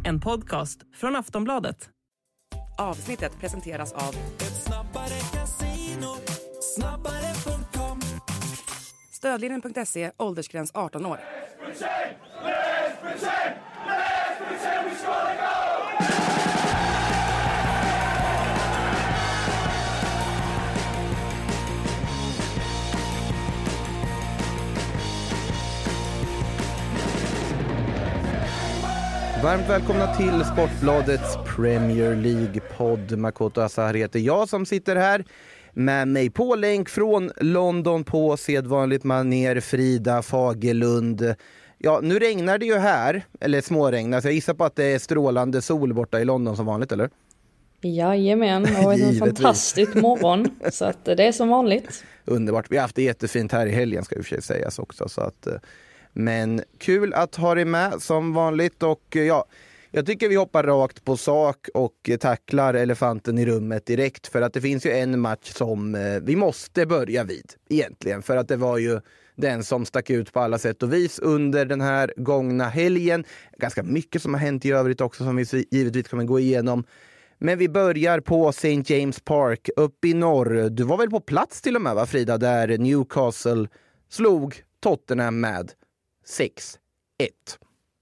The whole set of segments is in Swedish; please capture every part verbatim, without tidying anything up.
en podcast från Aftonbladet. Avsnittet presenteras av Ett snabbare casino, snabbare punkt com. Stödlinjen punkt se, åldersgräns arton år. Varmt välkomna till Sportbladets Premier League-podd. Makoto Asahar heter jag som sitter här med mig på länk från London på sedvanligt maner, Frida Fagerlund. Ja, nu regnar det ju här, eller småregnar, så jag gissar på att det är strålande sol borta i London som vanligt, eller? Jajamän, och en fantastisk morgon, så att det är som vanligt. Underbart, vi har haft det jättefint här i helgen ska ju för sig sägas också, så att... Men kul att ha dig med som vanligt och ja, jag tycker vi hoppar rakt på sak och tacklar elefanten i rummet direkt för att det finns ju en match som vi måste börja vid egentligen för att det var ju den som stack ut på alla sätt och vis under den här gångna helgen. Ganska mycket som har hänt i övrigt också som vi givetvis kommer gå igenom. Men vi börjar på Saint James Park upp i norr. Du var väl på plats till och med va Frida där Newcastle slog Tottenham med sex ett.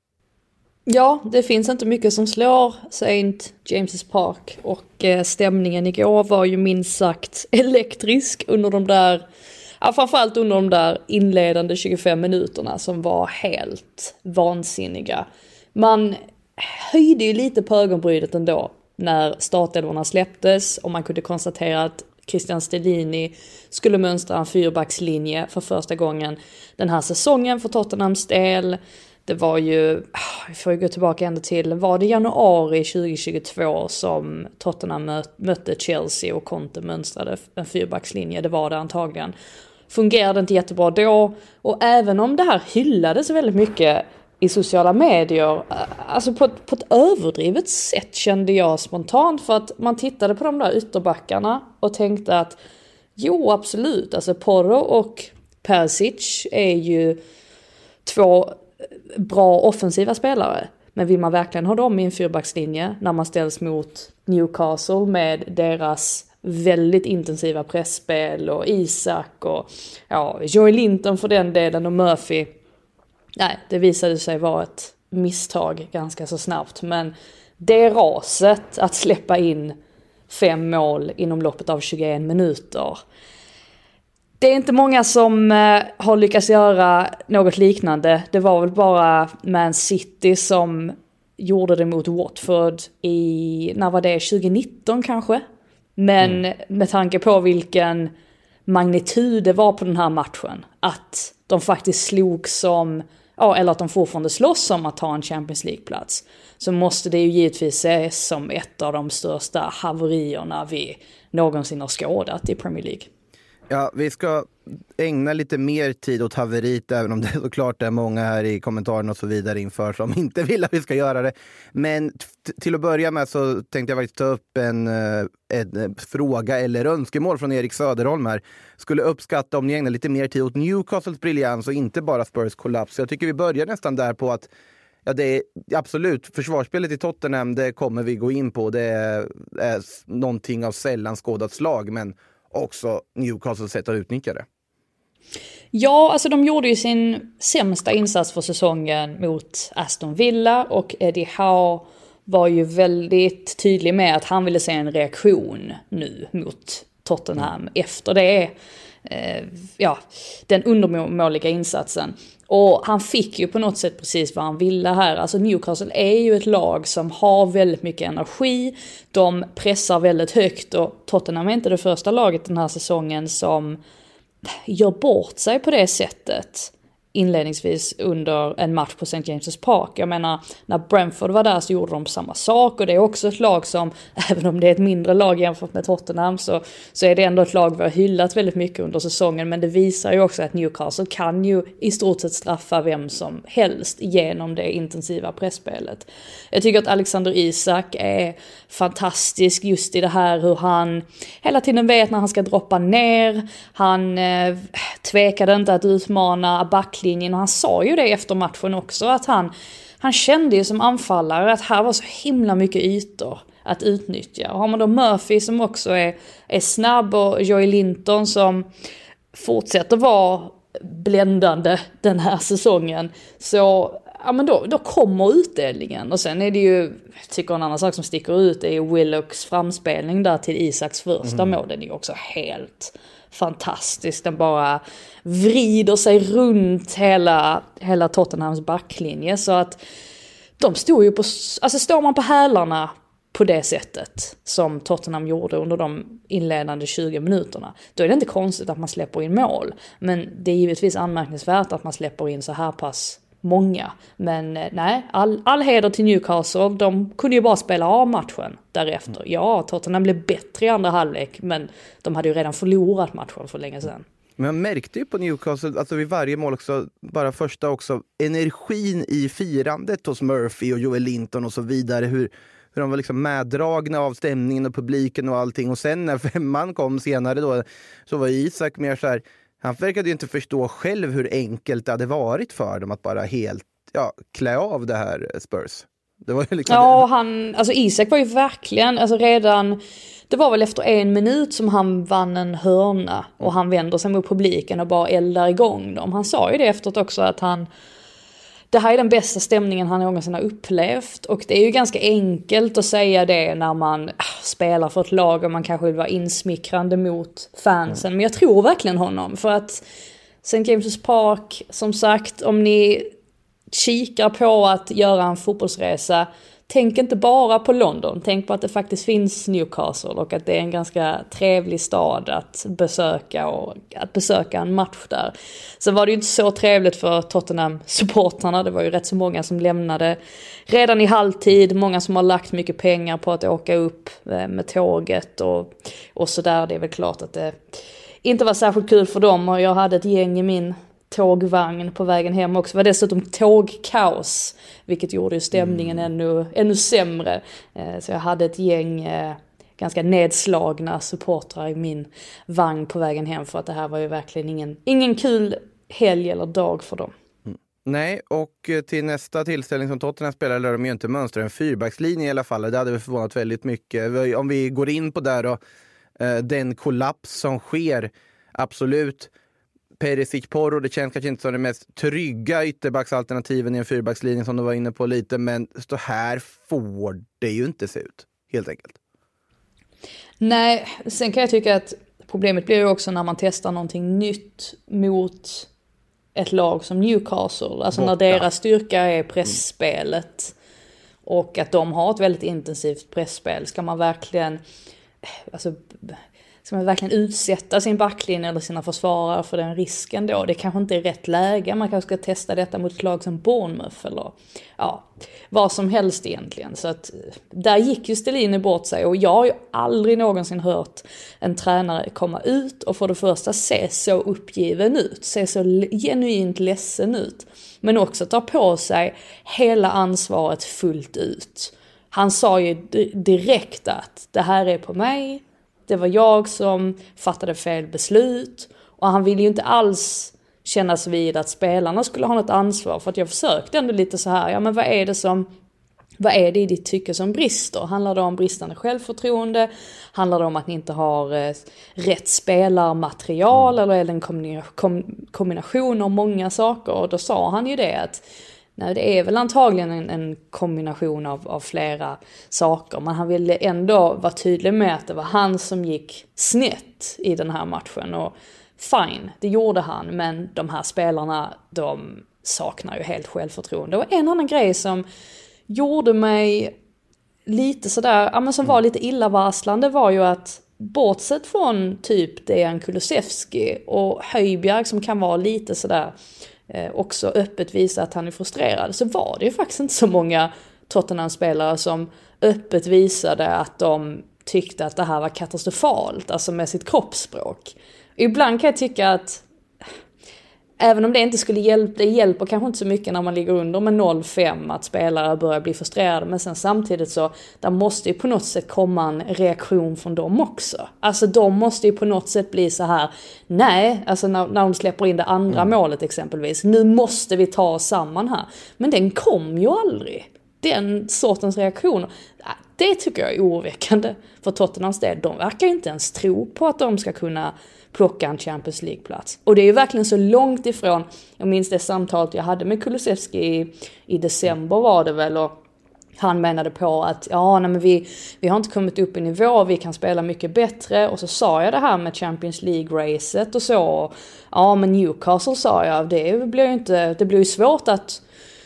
Ja, det finns inte mycket som slår Saint James' Park och eh, stämningen igår var ju minst sagt elektrisk under de där, ja, framförallt under de där inledande tjugofem minuterna som var helt vansinniga. Man höjde ju lite på ögonbrynet ändå när startelvorna släpptes och man kunde konstatera att Christian Stellini skulle mönstra en fyrbackslinje för första gången den här säsongen för Tottenhams del. Det var ju, vi får ju gå tillbaka ända till, var det januari tjugohundratjugotvå som Tottenham mötte Chelsea och Conte mönstrade en fyrbackslinje, det var det antagligen. Fungerade inte jättebra då och även om det här hyllades väldigt mycket i sociala medier, alltså på ett, på ett överdrivet sätt kände jag spontant för att man tittade på de där ytterbackarna och tänkte att jo absolut, alltså Porro och Perisic är ju två bra offensiva spelare, men vill man verkligen ha dem i en fyrbackslinje när man ställs mot Newcastle med deras väldigt intensiva pressspel och Isak och ja, Joey Linton för den delen och Murphy. Nej, det visade sig vara ett misstag ganska så snabbt. Men det raset att släppa in fem mål inom loppet av tjugoen minuter. Det är inte många som eh, har lyckats göra något liknande. Det var väl bara Man City som gjorde det mot Watford i, när var det, tjugonitton kanske? Men mm. med tanke på vilken magnitud det var på den här matchen. Att de faktiskt slog som... Ja, eller att de fortfarande slåss om att ta en Champions League-plats, så måste det ju givetvis ses som ett av de största haverierna vi någonsin har skådat i Premier League. Ja, vi ska ägna lite mer tid åt haveriet, även om det är såklart är många här i kommentarerna och så vidare inför som inte vill att vi ska göra det. Men t- till att börja med så tänkte jag faktiskt ta upp en, en fråga eller önskemål från Erik Söderholm här. Skulle uppskatta om ni ägnar lite mer tid åt Newcastles briljans och inte bara Spurs kollaps. Jag tycker vi börjar nästan där på att ja, det är absolut försvarsspelet i Tottenham, det kommer vi gå in på. Det är, är någonting av sällan skådat slag, men också Newcastles sätt att utnyttja det. Ja, alltså de gjorde ju sin sämsta insats för säsongen mot Aston Villa och Eddie Howe var ju väldigt tydlig med att han ville se en reaktion nu mot Tottenham mm. efter det. Eh, ja, den undermåliga insatsen. Och han fick ju på något sätt precis vad han ville här. Alltså Newcastle är ju ett lag som har väldigt mycket energi. De pressar väldigt högt och Tottenham är inte det första laget den här säsongen som gör bort sig på det sättet inledningsvis under en match på Saint James' Park. Jag menar, när Brentford var där så gjorde de samma sak, och det är också ett lag som, även om det är ett mindre lag jämfört med Tottenham, så, så är det ändå ett lag vi har hyllat väldigt mycket under säsongen, men det visar ju också att Newcastle kan ju i stort sett straffa vem som helst genom det intensiva pressspelet. Jag tycker att Alexander Isak är fantastisk just i det här hur han hela tiden vet när han ska droppa ner. Han eh, tvekade inte att utmana backlinjen, och han sa ju det efter matchen också, att han han kände ju som anfallare att här var så himla mycket ytor att utnyttja. Och har man då Murphy som också är, är snabb och Joey Linton som fortsätter vara bländande den här säsongen, så ja, men då, då kommer utdelningen. Och sen är det ju, jag tycker en annan sak som sticker ut är ju Willocks framspelning där till Isaks första mm. mål. Den är ju också helt fantastisk. Den bara vrider sig runt hela, hela Tottenhams backlinje, så att de stod ju på, alltså står man på hälarna på det sättet som Tottenham gjorde under de inledande tjugo minuterna, då är det inte konstigt att man släpper in mål. Men det är givetvis anmärkningsvärt att man släpper in så här pass många. Men nej, all, all heder till Newcastle. De kunde ju bara spela av matchen därefter. Ja, Tottenham blev bättre i andra halvlek, men de hade ju redan förlorat matchen för länge sedan. Men jag märkte ju på Newcastle, alltså vid varje mål också, bara första också, energin i firandet hos Murphy och Joel Linton och så vidare, hur hur de var liksom meddragna av stämningen och publiken och allting. Och sen när femman kom senare då, så var Isak mer så här, han verkade ju inte förstå själv hur enkelt det hade varit för dem att bara helt, ja, klä av det här Spurs. Det var ju liksom ja, det. han, alltså Isak var ju verkligen, alltså redan, det var väl efter en minut som han vann en hörna och han vänder sig mot publiken och bara eldar igång dem. Han sa ju det efteråt också att han, det här är den bästa stämningen han någonsin har upplevt, och det är ju ganska enkelt att säga det när man äh, spelar för ett lag och man kanske vill vara insmickrande mot fansen. Mm. Men jag tror verkligen honom, för att Saint James' Park, som sagt, om ni kikar på att göra en fotbollsresa, tänk inte bara på London, tänk på att det faktiskt finns Newcastle och att det är en ganska trevlig stad att besöka, och att besöka en match där. Så var det ju inte så trevligt för Tottenham-supportarna, det var ju rätt så många som lämnade redan i halvtid, många som har lagt mycket pengar på att åka upp med tåget och, och sådär. Det är väl klart att det inte var särskilt kul för dem, och jag hade ett gäng i min tågvagn på vägen hem också. Det var dessutom tågkaos, vilket gjorde ju stämningen mm. ännu, ännu sämre. Så jag hade ett gäng ganska nedslagna supportrar i min vagn på vägen hem, för att det här var ju verkligen ingen, ingen kul helg eller dag för dem. Mm. Nej, och till nästa tillställning som Tottenham spelar lär de ju inte mönstra en fyrbackslinje i alla fall. Det hade vi förvånat väldigt mycket. Om vi går in på där då, den kollaps som sker, absolut. Perisic Porro, det känns kanske inte som det mest trygga ytterbacksalternativen i en fyrbackslinje som du var inne på lite, men så här får det ju inte se ut, helt enkelt. Nej, sen kan jag tycka att problemet blir ju också när man testar någonting nytt mot ett lag som Newcastle, alltså Borta. När deras styrka är pressspelet och att de har ett väldigt intensivt pressspel. Ska man verkligen, alltså ska man verkligen utsätta sin backlinje eller sina försvarare för den risken då? Det kanske inte är rätt läge. Man kanske ska testa detta mot ett lag som Bournemouth eller ja, vad som helst egentligen. Så att där gick ju Stellini bort sig, och jag har ju aldrig någonsin hört en tränare komma ut och för det första se så uppgiven ut, se så genuint ledsen ut, men också ta på sig hela ansvaret fullt ut. Han sa ju direkt att det här är på mig. Det var jag som fattade fel beslut, och han ville ju inte alls kännas vid att spelarna skulle ha något ansvar, för att jag försökte ändå lite så här, ja men vad är det som, vad är det i ditt tycke som brister? Handlar det om bristande självförtroende? Handlar det om att ni inte har eh, rätt spelarmaterial, mm. eller är det en kombina- kom- kombination av många saker? Och då sa han ju det att nej, det är väl antagligen en, en kombination av, av flera saker. Men han ville ändå vara tydlig med att det var han som gick snett i den här matchen. Och fine, det gjorde han. Men de här spelarna, de saknar ju helt självförtroende. Och en annan grej som gjorde mig lite sådär, ja men som var lite illavarslande, var ju att bortsett från typ Dejan Kulusevski och Højbjerg som kan vara lite sådär Eh, också öppet visa att han är frustrerad, så var det ju faktiskt inte så många Tottenham-spelare som öppet visade att de tyckte att det här var katastrofalt, alltså med sitt kroppsspråk. Ibland kan jag tycka att även om det inte skulle hjälpa, det hjälper kanske inte så mycket när man ligger under med noll fem att spelare börjar bli frustrerade, men sen samtidigt så där måste ju på något sätt komma en reaktion från dem också. Alltså de måste ju på något sätt bli så här, nej, alltså när, när de släpper in det andra mm. målet exempelvis, nu måste vi ta oss samman här. Men den kom ju aldrig. Den sortens reaktioner, det tycker jag är oroväckande för Tottenhams del. De verkar inte ens tro på att de ska kunna plocka en Champions League-plats. Och det är ju verkligen så långt ifrån, jag minns det samtalet jag hade med Kulusevski i, i december var det väl, och han menade på att ja, nej, men vi, vi har inte kommit upp i nivå, vi kan spela mycket bättre. Och så sa jag det här med Champions League-racet och så. Och, ja, men Newcastle sa jag, det blir ju inte, det blir ju svårt att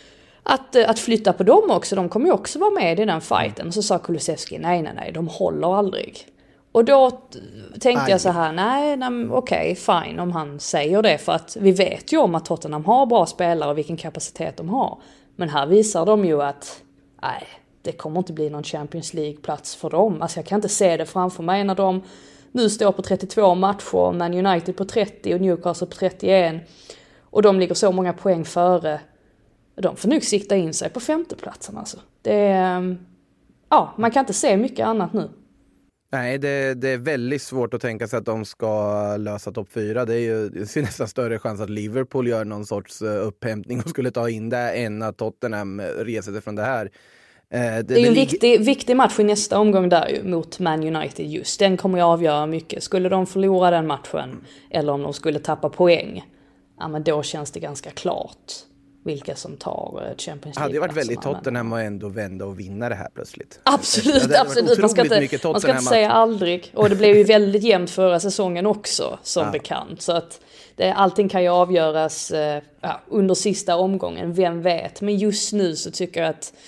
Att, att flytta på dem också, de kommer ju också vara med i den fighten. Så sa Kulusevski, nej nej nej, de håller aldrig. Och då tänkte Aj. jag så här, nej, nej okej, okay, fine om han säger det. För att vi vet ju om att Tottenham har bra spelare och vilken kapacitet de har. Men här visar de ju att, nej, det kommer inte bli någon Champions League-plats för dem. Alltså jag kan inte se det framför mig när de nu står på trettiotvå matcher, Man United på trettio och Newcastle på trettioen. Och de ligger så många poäng före. De får nog sikta in sig på femteplatsen alltså. Det är, ja, man kan inte se mycket annat nu. Nej, det, det är väldigt svårt att tänka sig att de ska lösa topp fyra. Det är ju det är nästan större chans att Liverpool gör någon sorts upphämtning och skulle ta in det än att Tottenham reser sig från det här. Det, det är det ju en lig- viktig, viktig match i nästa omgång där ju, mot Man United just. Den kommer ju avgöra mycket. Skulle de förlora den matchen eller om de skulle tappa poäng, ja men då känns det ganska klart vilka som tar Champions League. Det hade varit väldigt Tottenham och ändå vända och vinna det här plötsligt. Absolut, ja, absolut. Man ska inte, man ska inte säga aldrig. Och det blev ju väldigt jämnt förra säsongen också, som ja. bekant. Så att det, allting kan ju avgöras ja, under sista omgången, vem vet. Men just nu så tycker jag att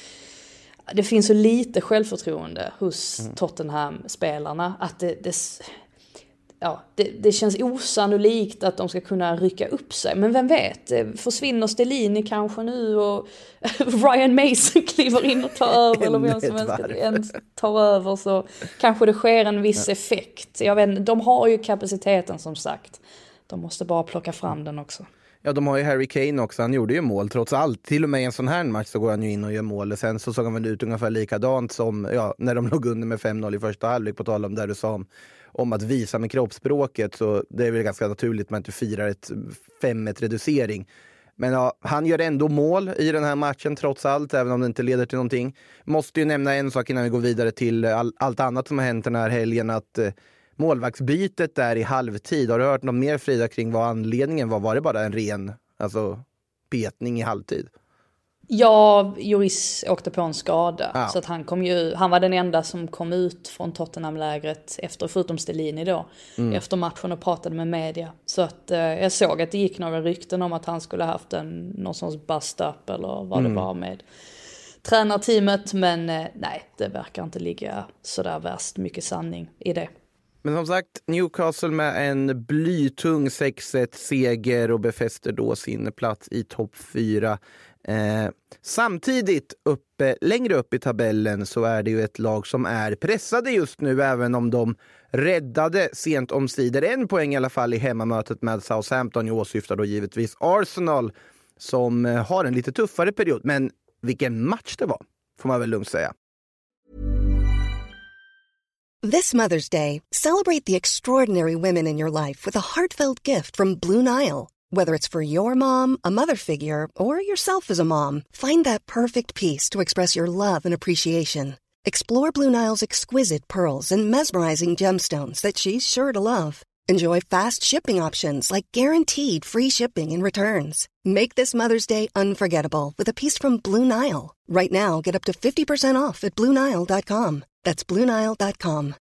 det finns så lite självförtroende hos mm. Tottenham-spelarna att det... det Ja, det, det känns osannolikt att de ska kunna rycka upp sig. Men vem vet, försvinner Stellini kanske nu och Ryan Mason kliver in och tar över eller vem som helst tar över, så kanske det sker en viss ja. effekt. Jag vet, de har ju kapaciteten som sagt. De måste bara plocka fram den också. Ja, de har ju Harry Kane också. Han gjorde ju mål trots allt. Till och med i en sån här match så går han ju in och gör mål. Sen så såg han väl ut ungefär likadant som ja, när de låg under med fem noll i första halvlek, på tal om där du sa om, om att visa med kroppsspråket. Så det är väl ganska naturligt att man inte firar ett fem ett reducering. Men ja, han gör ändå mål i den här matchen trots allt, även om det inte leder till någonting. Måste ju nämna en sak innan vi går vidare till all, allt annat som har hänt den här helgen, att eh, målvaktsbytet där i halvtid. Har du hört något mer, Frida, kring vad anledningen var? Var det bara en ren alltså, petning i halvtid? Ja, Lloris åkte på en skada. Ja. Så att han, kom ju, han var den enda som kom ut från Tottenham-lägret efter, förutom Stellini då, mm. efter matchen och pratade med media. Så att eh, jag såg att det gick några rykten om att han skulle haft en, någon sorts bust-up eller vad mm. det var med tränarteamet. Men eh, nej, det verkar inte ligga sådär värst mycket sanning i det. Men som sagt, Newcastle med en blytung sex ett seger och befäster då sin plats i topp fyra. Eh, samtidigt uppe, längre upp i tabellen så är det ju ett lag som är pressade just nu, även om de räddade sent omsider en poäng i alla fall i hemmamötet med Southampton. Jag åsyftar då givetvis Arsenal som eh, har en lite tuffare period, men vilken match det var, får man väl lugnt säga. This Mother's Day, celebrate the extraordinary women in your life with a heartfelt gift from Blue Nile. Whether it's for your mom, a mother figure, or yourself as a mom, find that perfect piece to express your love and appreciation. Explore Blue Nile's exquisite pearls and mesmerizing gemstones that she's sure to love. Enjoy fast shipping options like guaranteed free shipping and returns. Make this Mother's Day unforgettable with a piece from Blue Nile. Right now, get up to fifty percent off at blue nile dot com. That's blue nile dot com.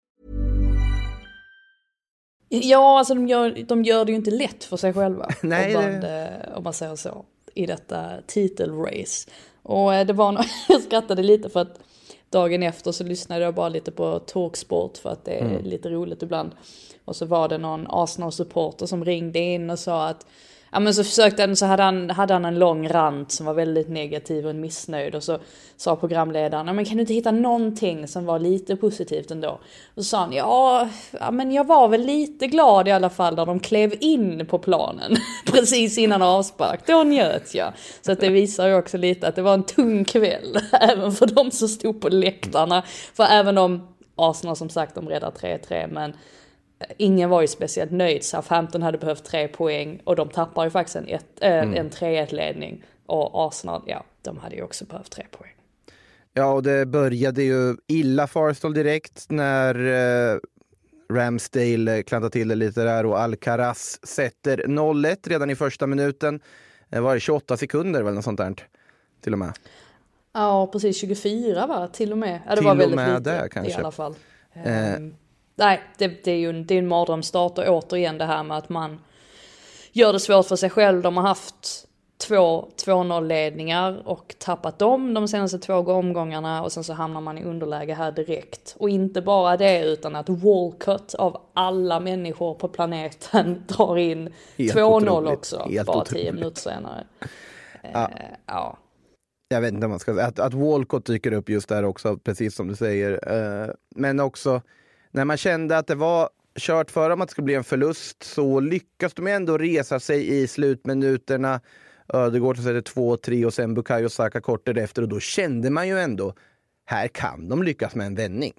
Ja, alltså de gör, de gör det ju inte lätt för sig själva. Nej, om, man, det... om man säger så, i detta titelrace. Och det var nog, jag skrattade lite för att dagen efter så lyssnade jag bara lite på Talksport för att det är mm. lite roligt ibland. Och så var det någon Arsenal-supporter som ringde in och sa att Ja, men så försökte han, så hade han, hade han en lång rant som var väldigt negativ och missnöjd, och så sa programledaren, ja, men kan du inte hitta någonting som var lite positivt ändå? Och så sa han, ja, ja men jag var väl lite glad i alla fall när de klev in på planen precis innan avspark, då njöt jag. Så att det visar ju också lite att det var en tung kväll även för de som stod på läktarna, för även om Arsenal som sagt de räddar tre tre, men ingen var ju speciellt nöjd. Southampton hade behövt tre poäng och de tappar ju faktiskt en, ett, äh, mm. en tre ett ledning, och Arsenal, ja, de hade ju också behövt tre poäng. Ja, och det började ju illa för Arsenal direkt när eh, Ramsdale klantade till det lite där, och Alcaraz sätter noll ett redan i första minuten. Det var det tjugoåtta sekunder eller något sånt där till och med. Ja, precis, tjugofyra va? Till och med. Ja, det till var väldigt och med lite där, kanske. I alla fall. Eh. Um, nej, det, det är ju en, det är en mardrömsstart, och återigen det här med att man gör det svårt för sig själv. De har haft två två noll-ledningar och tappat dem de senaste två omgångarna, och sen så hamnar man i underläge här direkt. Och inte bara det, utan att Walcott av alla människor på planeten drar in Helt två noll otroligt. också, Helt bara otroligt. tio minuter senare. Ja. Uh, ja. Jag vet inte vad man ska säga. Att, att Walcott dyker upp just där också, precis som du säger. Uh, men också, när man kände att det var kört för dem att det skulle bli en förlust, så lyckas de ändå resa sig i slutminuterna. Ödegaard så sätter två tre, och sen Bukayo Saka kort därefter, och då kände man ju ändå, här kan de lyckas med en vändning.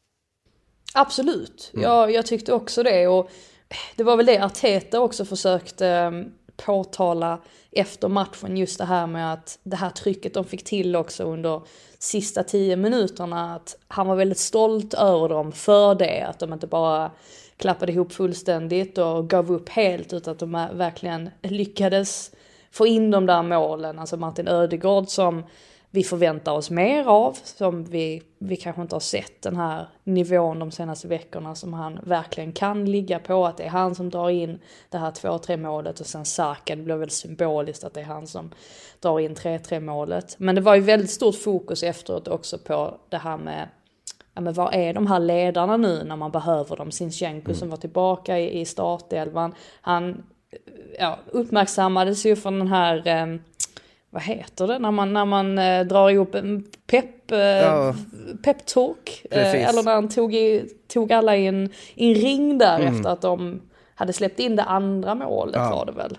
Absolut, mm. jag, jag tyckte också det, och det var väl det Arteta också försökte påtala efter matchen, just det här med att det här trycket de fick till också under sista tio minuterna, att han var väldigt stolt över dem för det, att de inte bara klappade ihop fullständigt och gav upp helt, utan att de verkligen lyckades få in de där målen. Alltså Martin Ödegaard som vi förväntar oss mer av, som vi, vi kanske inte har sett den här nivån de senaste veckorna som han verkligen kan ligga på, att det är han som drar in det här två tre målet, och sen Saka, det blir väl symboliskt att det är han som drar in tre tre målet. Men det var ju väldigt stort fokus efteråt också på det här med, ja, men vad är de här ledarna nu när man behöver dem? Zinchenko mm. som var tillbaka i, i startelvan, han ja, uppmärksammades ju från den här eh, vad heter det när man när man eh, drar ihop en pep eh, ja. pep talk eh, eller när han tog i, tog alla i en, i en ring där mm. efter att de hade släppt in det andra målet ja. var det väl.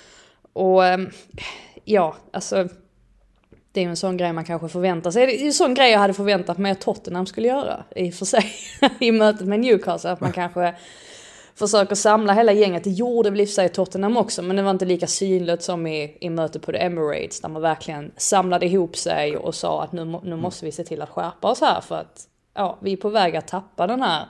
Och eh, ja, alltså det är ju en sån grej man kanske förväntar sig. Det är en sån grej jag hade förväntat mig att Tottenham skulle göra i för sig i mötet med Newcastle, att man kanske försöker samla hela gänget. Det gjorde väl i sig Tottenham också, men det var inte lika synligt som i, i mötet på The Emirates, där man verkligen samlade ihop sig och sa att nu, nu måste vi se till att skärpa oss här, för att ja, vi är på väg att tappa den här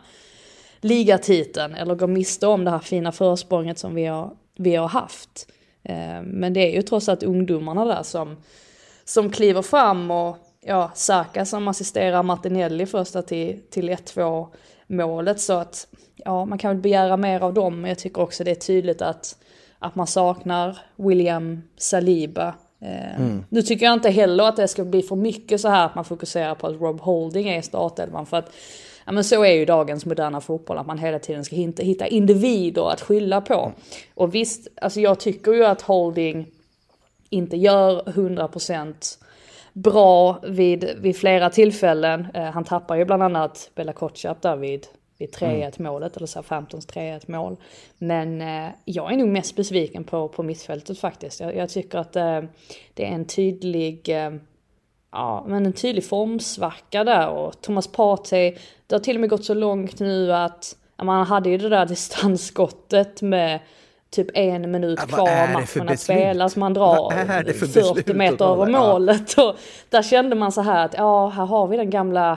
ligatiteln, eller gå miste om det här fina försprånget som vi har, vi har haft. Eh, men det är ju trots allt ungdomarna där som, som kliver fram, och ja, Saka som assisterar Martinelli första till, till ett två målet, så att ja, man kan väl begära mer av dem, men jag tycker också det är tydligt att, att man saknar William Saliba. Eh, mm. Nu tycker jag inte heller att det ska bli för mycket så här att man fokuserar på att Rob Holding är i startelvan, för att ja, men så är ju dagens moderna fotboll, att man hela tiden ska hitta, hitta individer att skylla på. Mm. Och visst, alltså jag tycker ju att Holding inte gör hundra procent bra vid, vid flera tillfällen. Eh, han tappar ju bland annat Bella Kotschap där vid vid tre ett målet, eller så femtons tre ett mål. Men eh, jag är nog mest besviken på, på mittfältet faktiskt. Jag, jag tycker att eh, det är en tydlig eh, ja, men en tydlig formsvacka där, och Thomas Partey, det har till och med gått så långt nu att ja, man hade ju det där distansskottet med typ en minut ja, kvar matchen att spela, så man drar fyrtio meter över målet, och där kände man så här att ja, här har vi den gamla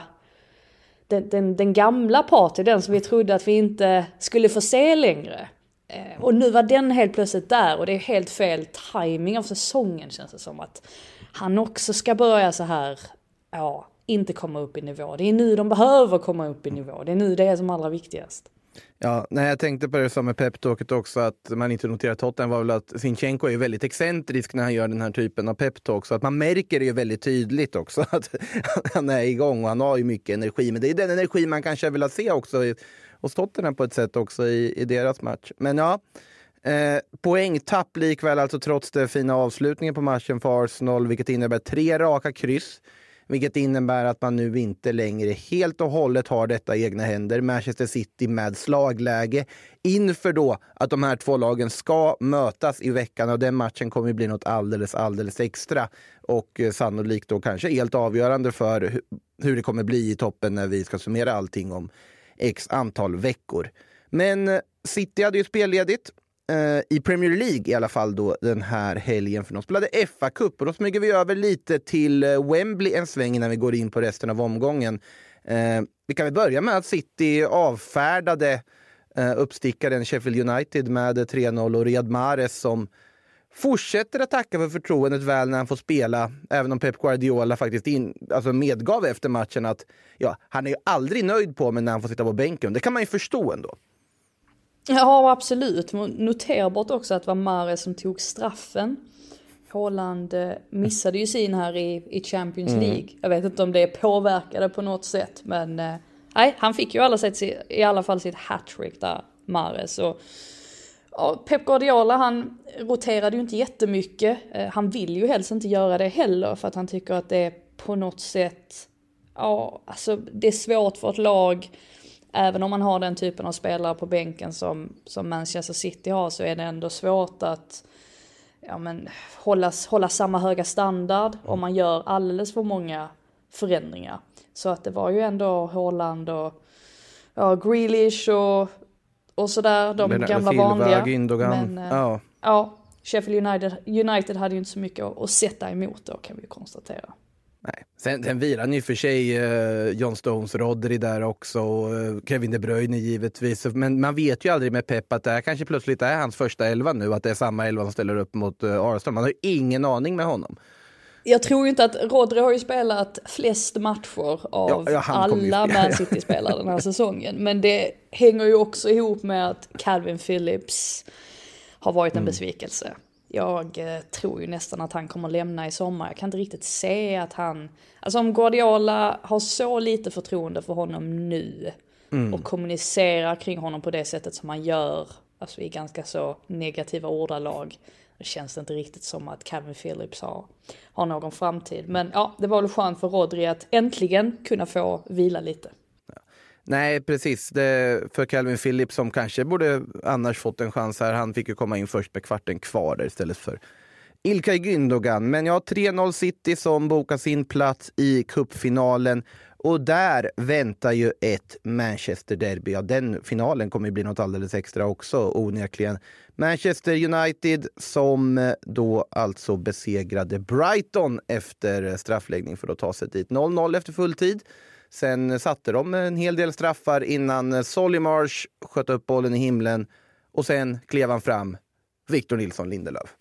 Den, den, den gamla Partey, den som vi trodde att vi inte skulle få se längre. Eh, och nu var den helt plötsligt där, och det är helt fel timing av säsongen, känns det som, att han också ska börja så här, ja, inte komma upp i nivå. Det är nu de behöver komma upp i nivå. Det är nu det är som allra viktigast. Ja, när jag tänkte på det som med peptalket också, att man inte noterar Tottenham, var väl att Zinchenko är ju väldigt excentrisk när han gör den här typen av peptalk, så att man märker det ju väldigt tydligt också att han är igång, och han har ju mycket energi, men det är den energi man kanske vill se också i, hos Tottenham på ett sätt också i, i deras match. Men ja, Eh, poängtapp likväl alltså trots det fina avslutningen på matchen för Arsenal, vilket innebär tre raka kryss. Vilket innebär att man nu inte längre helt och hållet har detta i egna händer. Manchester City med slagläge inför då att de här två lagen ska mötas i veckan. Och den matchen kommer att bli något alldeles, alldeles extra. Och eh, sannolikt då kanske helt avgörande för hu- hur det kommer bli i toppen när vi ska summera allting om x antal veckor. Men eh, City hade ju spelledigt. I Premier League i alla fall då den här helgen, för de spelade F A-cup och då smyger vi över lite till Wembley en sväng innan vi går in på resten av omgången. Eh, vi kan väl börja med att City avfärdade eh, uppstickaren Sheffield United med tre noll och Riyad Mahrez som fortsätter att tacka för förtroendet väl när han får spela, även om Pep Guardiola faktiskt in, alltså medgav efter matchen att ja, han är ju aldrig nöjd på mig när han får sitta på bänken. Det kan man ju förstå ändå. Ja, absolut. Noterbart också att det var Mahrez som tog straffen. Haaland missade ju sin här i, i Champions League. Mm. Jag vet inte om det påverkade på något sätt. Men eh, nej, han fick ju alla sätt, i alla fall sitt hattrick där, Mahrez. Och, och Pep Guardiola, han roterade ju inte jättemycket. Eh, han vill ju helst inte göra det heller. För att han tycker att det är på något sätt... Ja, alltså det är svårt för ett lag... Även om man har den typen av spelare på bänken som, som Manchester City har, så är det ändå svårt att ja, men, hålla, hålla samma höga standard om man gör alldeles för många förändringar. Så att det var ju ändå Haaland och ja, Grealish och, och sådär, de Bernardo gamla Silva, vanliga. Gündogan. Men ja. ja, Sheffield United, United hade ju inte så mycket att, att sätta emot då, kan vi konstatera. Nej. Sen, sen virar ni för sig eh, John Stones, Rodri där också, eh, Kevin De Bruyne givetvis. Men man vet ju aldrig med Pep att det här kanske plötsligt är hans första elva nu, att det är samma elva som ställer upp mot eh, Arsenal. Man har ju ingen aning med honom. Jag tror ju inte att Rodri har ju spelat flest matcher av ja, ja, alla Man City-spelare den här säsongen. Men det hänger ju också ihop med att Calvin Phillips har varit en mm. besvikelse. Jag eh, tror ju nästan att han kommer lämna i sommar. Jag kan inte riktigt se att han... Alltså om Guardiola har så lite förtroende för honom nu mm. och kommunicerar kring honom på det sättet som han gör, alltså i ganska så negativa ordalag, det känns inte riktigt som att Calvin Phillips har, har någon framtid. Men ja, det var väl skönt för Rodri att äntligen kunna få vila lite. Nej, precis. Det för Calvin Phillips som kanske borde annars fått en chans här. Han fick ju komma in först med kvarten kvar där istället för Ilkay Gündogan. Men ja, tre noll City som bokar sin plats i cupfinalen. Och där väntar ju ett Manchester-derby. Ja, den finalen kommer ju bli något alldeles extra också, onekligen. Manchester United som då alltså besegrade Brighton efter straffläggning för att ta sig dit. noll noll efter fulltid. Sen satte de en hel del straffar innan Solly March sköt upp bollen i himlen. Och sen klev han fram, Victor Nilsson Lindelöf.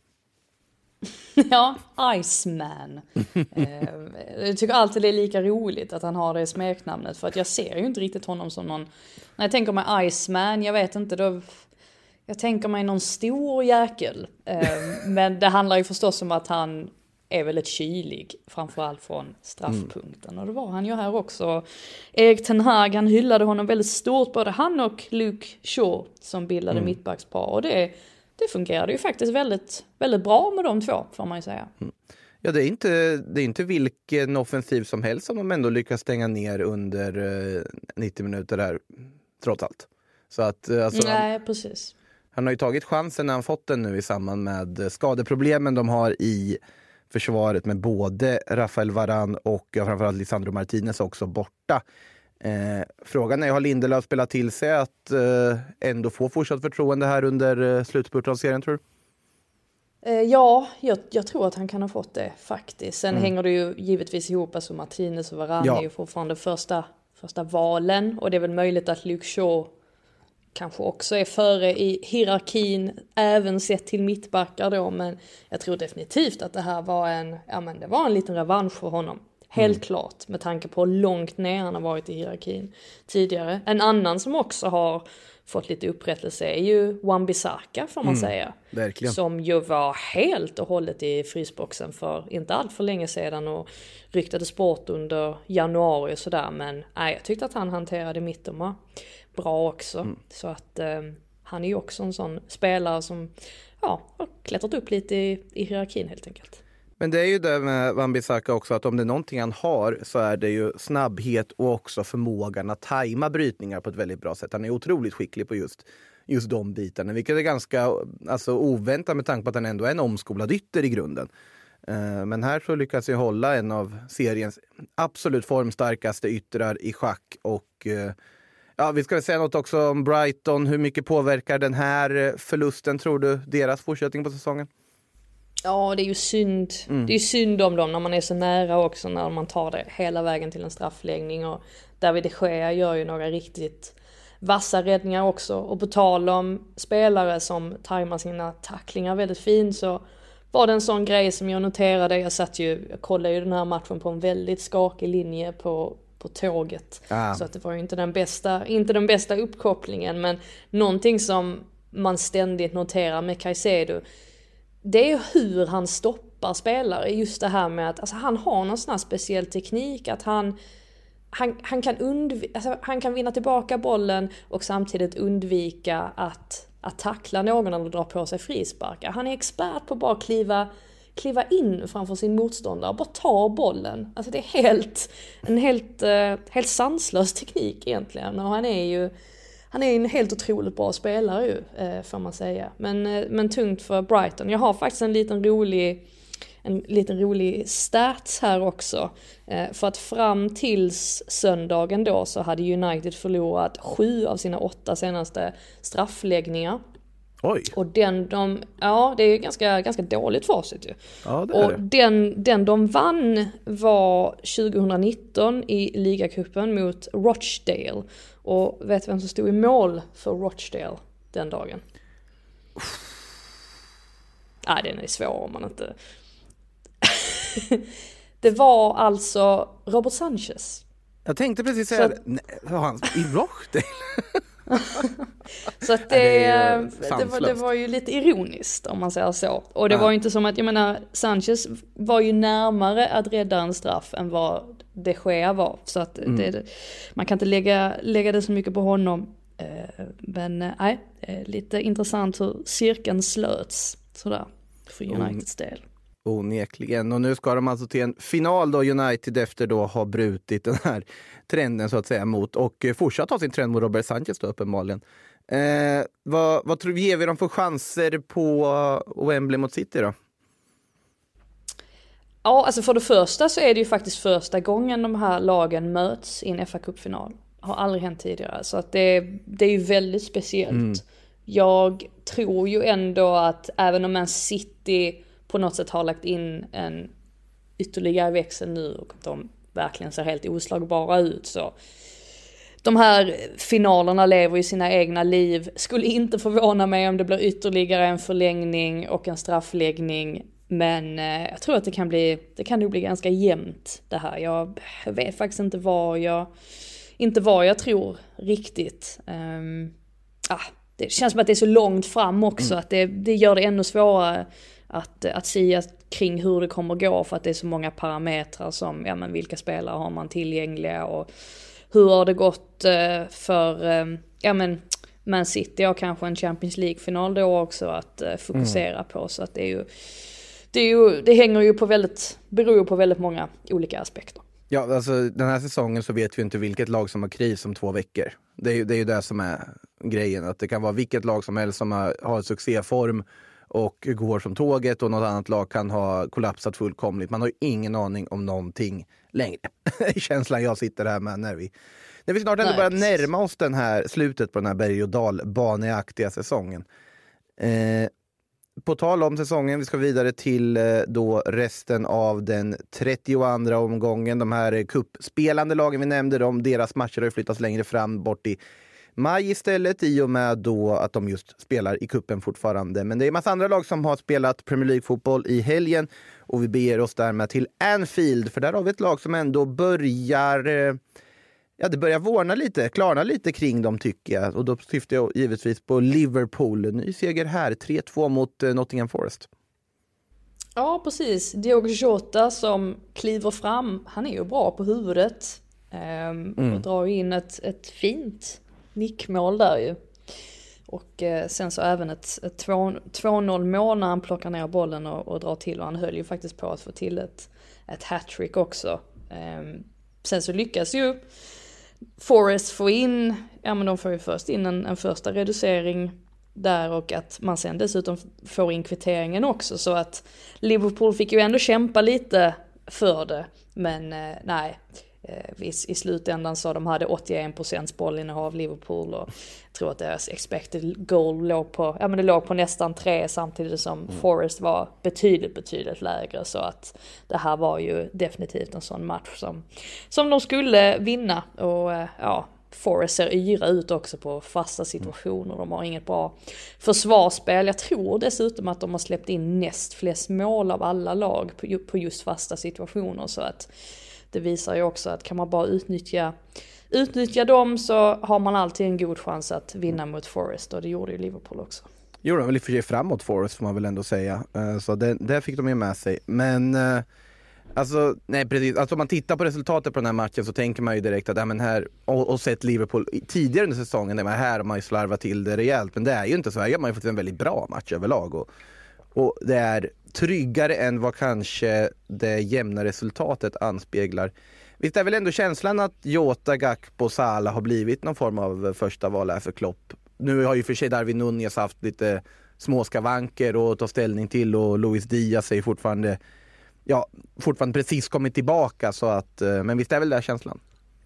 Ja, Iceman. eh, jag tycker alltid det är lika roligt att han har det smeknamnet. För att jag ser ju inte riktigt honom som någon... När jag tänker mig Iceman, jag vet inte, då... Jag tänker mig någon stor jäkel. Eh, men det handlar ju förstås om att han är väldigt kylig, framförallt från straffpunkten. Mm. Och det var han ju här också. Erik Ten Hag, han hyllade honom väldigt stort, både han och Luke Shaw som bildade mm. mittbackspar. Och det, det fungerade ju faktiskt väldigt, väldigt bra med de två, får man ju säga. Mm. Ja, det är, inte, det är inte vilken offensiv som helst som de ändå lyckas stänga ner under eh, nittio minuter där, trots allt. Så att, alltså, Nej, han, precis. Han har ju tagit chansen när han fått den nu i samband med skadeproblemen de har i försvaret med både Rafael Varane och ja, framförallt Lisandro Martinez också borta. Eh, frågan är, har Lindelöf spelat till sig att eh, ändå få fortsatt förtroende här under eh, slutspurten av serien, tror du? Eh, ja, jag, jag tror att han kan ha fått det faktiskt. Sen mm. hänger det ju givetvis ihop, alltså Martinez och Varane ja. är ju fortfarande första, första valen. Och det är väl möjligt att Luke Shaw kanske också är före i hierarkin, även sett till mittbackar då, men jag tror definitivt att det här var en, ja men det var en liten revansch för honom. Helt mm. klart, med tanke på hur långt ner han har varit i hierarkin tidigare. En annan som också har fått lite upprättelse är ju Wan-Bissaka, får man mm. säga. Verkligen. Som ju var helt och hållet i frysboxen för inte allt för länge sedan och ryktade sport under januari och sådär, men nej, jag tyckte att han hanterade mitten bra också. Mm. Så att, han är ju också en sån spelare som ja, har klättrat upp lite i, i hierarkin helt enkelt. Men det är ju det med Wan-Bissaka också, att om det är någonting han har så är det ju snabbhet och också förmågan att tajma brytningar på ett väldigt bra sätt. Han är otroligt skicklig på just, just de bitarna, vilket är ganska alltså, oväntat med tanke på att han ändå är en omskolad ytter i grunden. Uh, men här så lyckas jag hålla en av seriens absolut formstarkaste yttrar i schack. Och uh, ja, vi ska säga något också om Brighton. Hur mycket påverkar den här förlusten, tror du, deras fortsättning på säsongen? Ja, det är ju synd. Mm. Det är ju synd om dem när man är så nära också, när man tar det hela vägen till en straffläggning. Och David de Gea gör ju några riktigt vassa räddningar också. Och på tal om spelare som tajmar sina tacklingar väldigt fint, så var det en sån grej som jag noterade. Jag satt ju, jag kollade ju den här matchen på en väldigt skakig linje på, på tåget. Ah. Så att det var ju inte den bästa, inte den bästa uppkopplingen. Men någonting som man ständigt noterar med Caicedo, det är hur han stoppar spelare. Just det här med att alltså, han har någon sån här speciell teknik. Att han, han, han, kan undv- alltså, han kan vinna tillbaka bollen och samtidigt undvika att, att tackla någon eller dra på sig frisparkar. Han är expert på att bara kliva, kliva in framför sin motståndare och bara ta bollen. Alltså det är helt, en helt, uh, helt sanslös teknik egentligen. Och han är ju Han är en helt otroligt bra spelare ju, får man säga. Men, men tungt för Brighton. Jag har faktiskt en liten rolig, en liten rolig stats här också. För att fram tills söndagen då så hade United förlorat sju av sina åtta senaste straffläggningar. Oj. Och den de, ja det är ganska, ganska dåligt facit ju. Ja, det är och det. Den, den de vann var tjugonitton i ligacupen mot Rochdale. Och vet du vem som stod i mål för Rochdale den dagen? Nej, den är svår om man inte... Det var alltså Robert Sanchez. Jag tänkte precis säga, så... nej, var han i Rochdale? Så att det, det, det, var, det var ju lite ironiskt om man säger så. Och det ja. var ju inte som att, jag menar, Sanchez var ju närmare att rädda en straff än vad de Gea var. Så att mm. det, man kan inte lägga, lägga det så mycket på honom. Men nej, lite intressant hur cirkeln slöts sådär för Uniteds del. Onekligen. Och nu ska de alltså till en final då, United, efter då ha brutit den här trenden så att säga mot och fortsatt ha sin trend mot Robert Sanchez då uppenbarligen. Eh, vad, vad tror vi, ger vi dem för chanser på Wembley mot City då? Ja, alltså för det första så är det ju faktiskt första gången de här lagen möts i en F A-cupfinal. Har aldrig hänt tidigare, så att det, det är ju väldigt speciellt. Mm. Jag tror ju ändå att även om Man City på något sätt har lagt in en ytterligare växel nu och att de verkligen ser helt oslagbara ut, så de här finalerna lever i sina egna liv. Skulle inte förvåna mig om det blir ytterligare en förlängning och en straffläggning, men eh, jag tror att det kan bli det kan nog bli ganska jämnt det här. Jag vet faktiskt inte vad jag inte vad jag tror riktigt. Um, ah, det känns som att det är så långt fram också mm. att det, det gör det ännu svårare att, att säga kring hur det kommer gå, för att det är så många parametrar som, ja men vilka spelare har man tillgängliga och hur har det gått för, ja men Man City har kanske en Champions League-final då också att fokusera mm. på, så att det är ju, det är ju, det hänger ju på väldigt, beror ju på väldigt många olika aspekter. Ja, alltså den här säsongen så vet vi inte vilket lag som har kris om två veckor. Det är ju det, är ju det som är grejen, att det kan vara vilket lag som helst som har, har succéform och går som tåget, och något annat lag kan ha kollapsat fullkomligt. Man har ju ingen aning om någonting längre. Känslan jag sitter här med när vi, när vi snart ändå börjar närma oss den här slutet på den här berg- och dalbaneaktiga säsongen. Eh, på tal om säsongen, vi ska vidare till eh, då resten av den trettioandra omgången. De här kuppspelande lagen vi nämnde, de, deras matcher har flyttats längre fram bort i maj istället, i och med då att de just spelar i kuppen fortfarande. Men det är en massa andra lag som har spelat Premier League-fotboll i helgen, och vi beger oss därmed till Anfield, för där har vi ett lag som ändå börjar ja, det börjar vårna lite, klarna lite kring dem tycker jag, och då syftar jag givetvis på Liverpool. Ny seger här, tre två mot Nottingham Forest. Ja, precis. Diogo Jota som kliver fram, han är ju bra på huvudet um, mm. och drar in ett, ett fint nickmål där ju. Och eh, sen så även ett, ett två noll mål när han plockar ner bollen och, och drar till. Och han höll ju faktiskt på att få till ett, ett hattrick också. Eh, sen så lyckas ju Forest få in, ja men de får ju först in en, en första reducering där och att man sen dessutom får in kvitteringen också. Så att Liverpool fick ju ändå kämpa lite för det. Men eh, nej, eh, i, i slutändan så de hade åttioen procent bollinnehav Liverpool och jag tror att deras expected goal låg på, ja men det låg på nästan tre samtidigt som mm. Forest var betydligt, betydligt lägre. Så att det här var ju definitivt en sån match som, som de skulle vinna och eh, ja, Forest ser yra ut också på fasta situationer. De har inget bra försvarsspel. Jag tror dessutom att de har släppt in näst flest mål av alla lag på just fasta situationer. Så att det visar ju också att kan man bara utnyttja, utnyttja dem så har man alltid en god chans att vinna mot Forest. Och det gjorde ju Liverpool också. Gjorde de väl i och för sig framåt Forest får man väl ändå säga. Så det, det fick de ju med sig. Men... Alltså, nej precis. Alltså om man tittar på resultatet på den här matchen så tänker man ju direkt att ja, men här, och, och sett Liverpool tidigare under säsongen, men här har man ju slarvat till det rejält. Men det är ju inte så. Här har man ju fått en väldigt bra match överlag. Och, och det är tryggare än vad kanske det jämna resultatet anspeglar. Visst är väl ändå känslan att Jota, Gakpo och Salah har blivit någon form av första val här för Klopp. Nu har ju för sig Darwin Núñez haft lite småskavanker att ta ställning till och Luis Diaz är fortfarande... Ja, fortfarande precis kommit tillbaka så att, men visst är väl det känslan?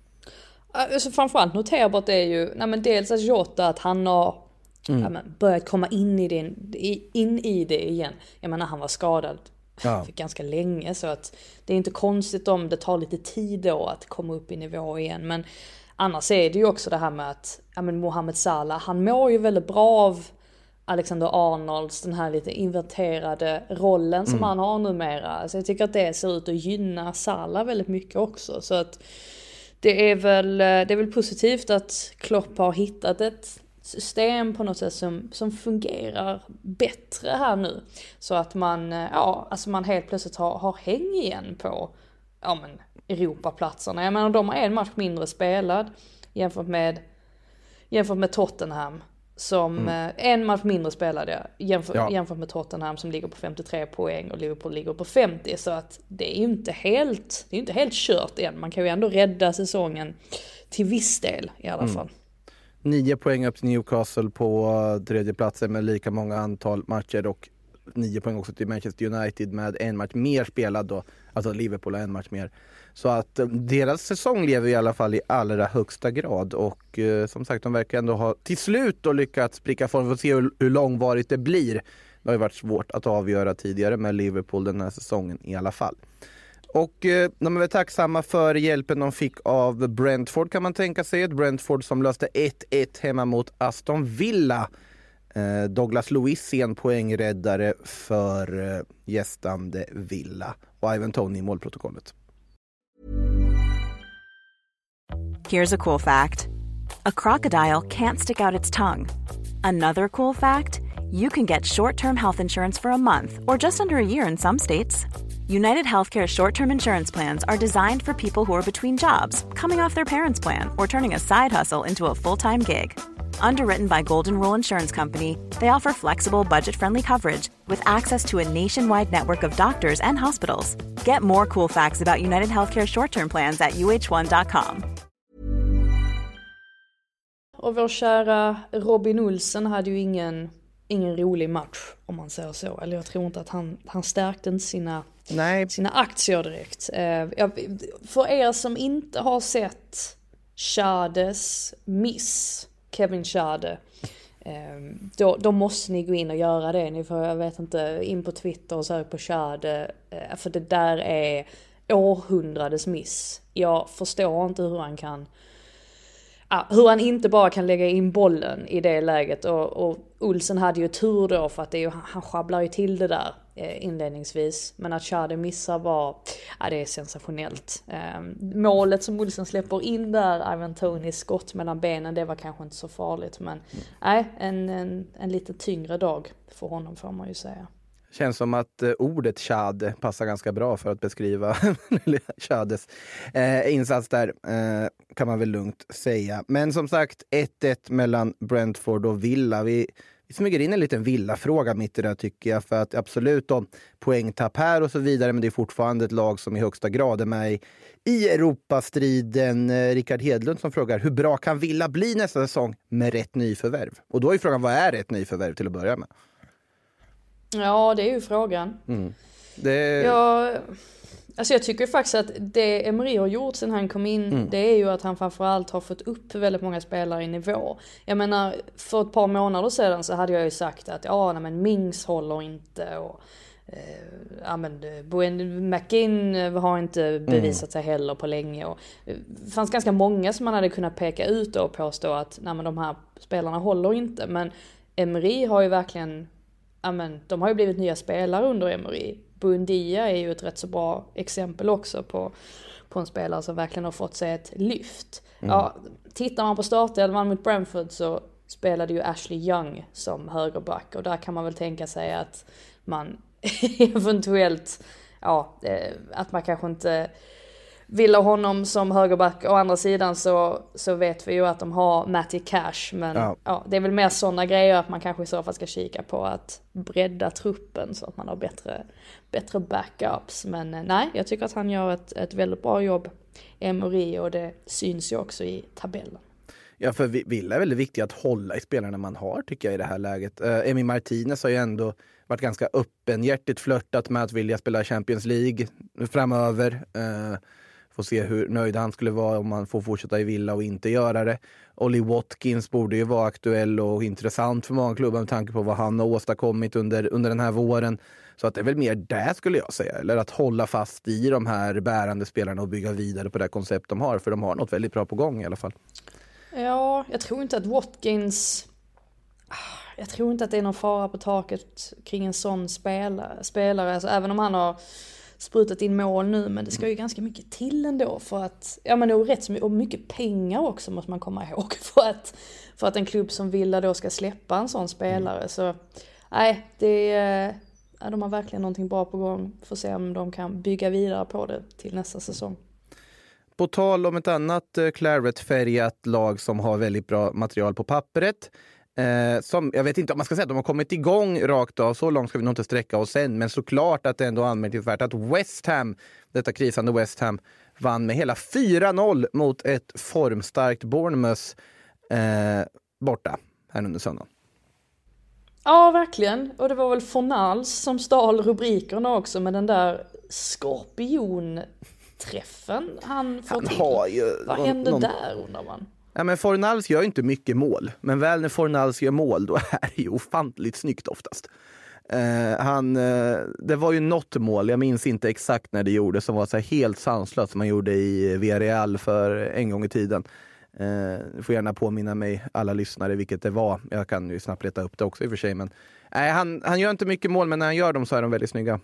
Alltså framförallt noterbart är ju, nej men dels att Jota att han har mm. ja, men, börjat komma in i, det, in i det igen. Jag menar han var skadad ja. för ganska länge så att det är inte konstigt om det tar lite tid då att komma upp i nivå igen. Men annars är det ju också det här med att ja, men Mohamed Salah, han mår ju väldigt bra av Alexander Arnolds, den här lite inverterade rollen som mm. han har numera. Så jag tycker att det ser ut att gynna Salah väldigt mycket också. Så att det är väl, det är väl positivt att Klopp har hittat ett system på något sätt som, som fungerar bättre här nu. Så att man, ja, alltså man helt plötsligt har, har häng igen på ja, men Europaplatserna. Jag menar, de har en match mindre spelad jämfört med, jämfört med Tottenham. Som mm. en match mindre spelade jämfört, ja. jämfört med Tottenham som ligger på femtiotre poäng och Liverpool ligger på femtio. Så att det är ju inte helt, det är inte helt kört än. Man kan ju ändå rädda säsongen till viss del i alla fall. Mm. Nio poäng upp till Newcastle på tredje platsen med lika många antal matcher och nio poäng också till Manchester United med en match mer spelad då. Alltså Liverpool har en match mer. Så att deras säsong lever i alla fall i allra högsta grad och eh, som sagt de verkar ändå ha till slut då lyckats spricka form. Vi får se hur, hur långvarigt det blir. Det har ju varit svårt att avgöra tidigare med Liverpool den här säsongen i alla fall. Och eh, de är väl tacksamma för hjälpen de fick av Brentford kan man tänka sig. Ett Brentford som löste ett ett hemma mot Aston Villa. Eh, Douglas Luiz en poängräddare för eh, gästande Villa och Ivan Toney i målprotokollet. Here's a cool fact. A crocodile can't stick out its tongue. Another cool fact, you can get short-term health insurance for a month or just under a year in some states. United Healthcare short-term insurance plans are designed for people who are between jobs, coming off their parents' plan, or turning a side hustle into a full-time gig. Underwritten by Golden Rule Insurance Company, they offer flexible, budget-friendly coverage with access to a nationwide network of doctors and hospitals. Get more cool facts about United Healthcare short-term plans at u h one dot com. Och vår kära Robin Olsen hade ju ingen, ingen rolig match om man säger så. Eller jag tror inte att han, han stärkte inte sina, Nej. sina aktier direkt. Eh, för er som inte har sett Schades miss, Kevin Schade, eh, då, då måste ni gå in och göra det. Ni får, jag vet inte, in på Twitter och sök på Schade. Eh, för det där är århundradets miss. Jag förstår inte hur han kan... Ah, hur han inte bara kan lägga in bollen i det läget och, och Olsen hade ju tur då för att det är ju, han schabblar ju till det där eh, inledningsvis, men att Schade missar var, ah, det är sensationellt. Eh, målet som Olsen släpper in där, Ivan Toney skott mellan benen, det var kanske inte så farligt, men nej, mm. en, en, en lite tyngre dag för honom får man ju säga. Känns som att eh, ordet Chad passar ganska bra för att beskriva Chades eh, insats där, eh, kan man väl lugnt säga. Men som sagt, ett ett mellan Brentford och Villa. Vi, vi smyger in en liten Villa-fråga mitt i det, tycker jag. För att absolut då, poängtapp här och så vidare, men det är fortfarande ett lag som i högsta grad är med i, i Europastriden. Eh, Rickard Hedlund som frågar, hur bra kan Villa bli nästa säsong med rätt nyförvärv? Och då är frågan, vad är rätt nyförvärv till att börja med? Ja, det är ju frågan. Mm. Det... Ja, alltså jag tycker faktiskt att det Emery har gjort sen han kom in, mm. det är ju att han framförallt har fått upp väldigt många spelare i nivå. Jag menar, för ett par månader sedan så hade jag ju sagt att ja, nej, men Mings håller inte och eh, ja, men Bowen McInn har inte bevisat sig heller på länge. Och det fanns ganska många som man hade kunnat peka ut och påstå att nej, men de här spelarna håller inte. Men Emery har ju verkligen... Ja, men de har ju blivit nya spelare under Emery. Buendia är ju ett rätt så bra exempel också på, på en spelare som verkligen har fått sig ett lyft. Mm. Ja, tittar man på startelvan mot Brentford så spelade ju Ashley Young som högerback. Och där kan man väl tänka sig att man eventuellt, ja, att man kanske inte vill ha honom som högerback. Å andra sidan så, så vet vi ju att de har Matty Cash. Men ja. Ja, det är väl mer sådana grejer att man kanske i så fall ska kika på att bredda truppen så att man har bättre, bättre backups. Men nej, jag tycker att han gör ett, ett väldigt bra jobb, Emery, och det syns ju också i tabellen. Ja, för Villa är väldigt viktigt att hålla i spelarna man har, tycker jag, i det här läget. Uh, Emi Martinez har ju ändå varit ganska öppenhjärtigt flörtat med att vilja spela Champions League framöver. Uh, Får se hur nöjd han skulle vara om man får fortsätta i Villa och inte göra det. Ollie Watkins borde ju vara aktuell och intressant för många klubbar med tanke på vad han har åstadkommit under, under den här våren. Så att det är väl mer det, skulle jag säga. Eller att hålla fast i de här bärande spelarna och bygga vidare på det koncept de har. För de har något väldigt bra på gång i alla fall. Ja, jag tror inte att Watkins... Jag tror inte att det är någon fara på taket kring en sån spelare. spelare. Alltså, även om han har sprutat in mål nu, men det ska ju ganska mycket till ändå för att, ja men det är rätt så mycket, och mycket pengar också måste man komma ihåg för att, för att en klubb som Villa då ska släppa en sån spelare. Mm. Så nej, det är, ja, de har verkligen någonting bra på gång. Får se om de kan bygga vidare på det till nästa säsong. På tal om ett annat eh, Claret-färgat lag som har väldigt bra material på pappret. Eh, som, jag vet inte om man ska säga att de har kommit igång rakt av, så långt ska vi nog inte sträcka oss än, men såklart att det ändå är anmärkningsvärt att West Ham, detta krisande West Ham, vann med hela fyra noll mot ett formstarkt Bournemouth eh, borta här under söndagen. Ja, verkligen. Och det var väl Fornals som stal rubrikerna också med den där skorpionträffen han får till. Han ju Vad någon, hände någon... där, undrar man? Ja, men Fornals gör ju inte mycket mål. Men väl när Fornals gör mål, då är det ju ofantligt snyggt oftast. Uh, han, uh, det var ju något mål, jag minns inte exakt när det gjorde, som var så här helt sanslöst som man gjorde i Villarreal för en gång i tiden. Uh, får gärna påminna mig alla lyssnare vilket det var. Jag kan ju snabbt leta upp det också i och för sig. Men, uh, han, han gör inte mycket mål, men när han gör dem så är de väldigt snygga.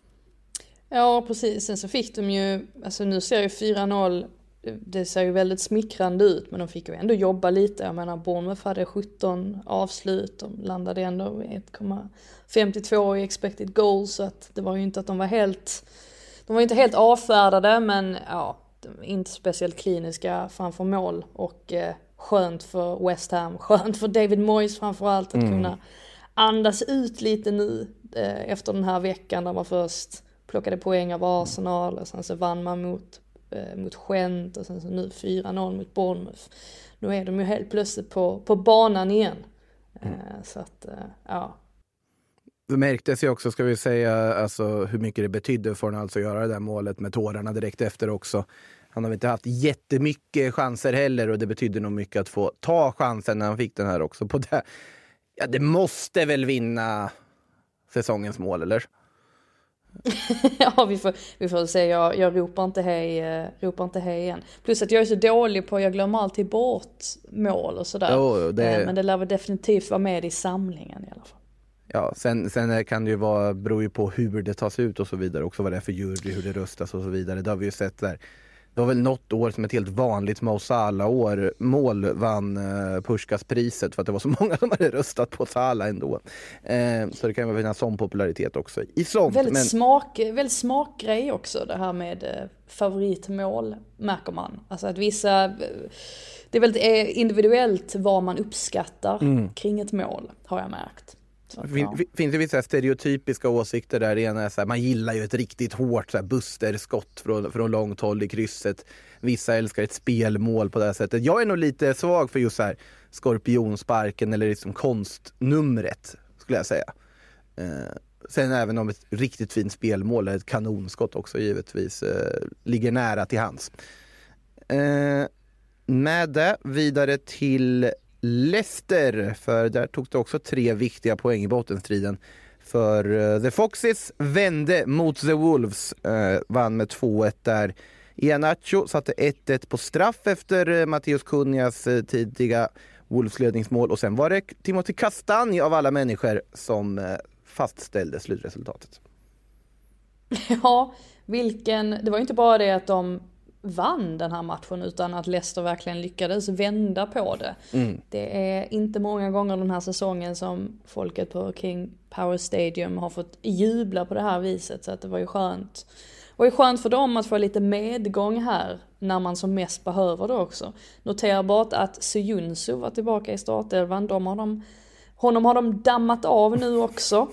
Ja, precis. Sen så fick de ju, alltså nu ser ju fyra noll, det ser ju väldigt smickrande ut, men de fick ju ändå jobba lite. Jag menar, Bournemouth hade sjutton avslut, de landade ändå ett komma femtiotvå i expected goals, så att det var ju inte att de var helt, de var inte helt avfärdade, men ja, inte speciellt kliniska framför mål, och eh, skönt för West Ham, skönt för David Moyes framförallt att mm. kunna andas ut lite nu eh, efter den här veckan där man först plockade poäng av Arsenal och sen så vann man mot mot Gent och sen så nu fyra noll mot Bournemouth. Nu är de ju helt plötsligt på, på banan igen. Mm. Så att, ja. Det märktes ju också, ska vi säga, alltså, hur mycket det betydde för honom alltså att göra det där målet med tårarna direkt efter också. Han har inte haft jättemycket chanser heller, och det betydde nog mycket att få ta chansen när han fick den här också. På det. Ja, det måste väl vinna säsongens mål, eller? Ja, vi får, vi får se. Jag, jag ropar inte hej, uh, ropar inte hej igen. Plus att jag är så dålig på, jag glömmer alltid bort mål och sådär. Jo, det... uh, men det lär väl definitivt vara med i samlingen i alla fall. Ja, sen, sen kan det ju vara, beror ju på hur det tas ut och så vidare också, vad det är för jury, hur det röstas och så vidare. Det har vi ju sett där. Det var väl något år som ett helt vanligt Mo Salah-år mål vann eh, Puskas-priset för att det var så många som hade röstat på Salah ändå. Eh, så det kan ju finnas sån popularitet också i sånt. Väldigt, men... smak, väldigt smakgrej också det här med eh, favoritmål märker man. Alltså att vissa, det är väldigt individuellt vad man uppskattar mm. kring ett mål har jag märkt. Att, fin, ja. Finns det vissa stereotypiska åsikter där? Det ena är så här, man gillar ju ett riktigt hårt så här, busterskott från, från långt håll i krysset. Vissa älskar ett spelmål på det här sättet. Jag är nog lite svag för just så här skorpionsparken eller liksom konstnumret skulle jag säga. Eh, sen även om ett riktigt fint spelmål är ett kanonskott också givetvis eh, ligger nära till hands. Eh, med det vidare till Leicester, för där tog det också tre viktiga poäng i bottenstriden. För uh, The Foxes vände mot The Wolves, uh, vann med två ett där. Iheanacho satte ett ett på straff efter uh, Matheus Cunhas uh, tidiga Wolves-ledningsmål. Och sen var det Timothy Castagne av alla människor som uh, fastställde slutresultatet. Ja, vilken... Det var ju inte bara det att de vann den här matchen utan att Leicester verkligen lyckades vända på det. Mm. Det är inte många gånger den här säsongen som folket på King Power Stadium har fått jubla på det här viset, så att det var ju skönt. Det var ju skönt för dem att få lite medgång här när man som mest behöver det också. Noterbart att Söyüncü var tillbaka i startelvan. De har de, honom har de dammat av nu också.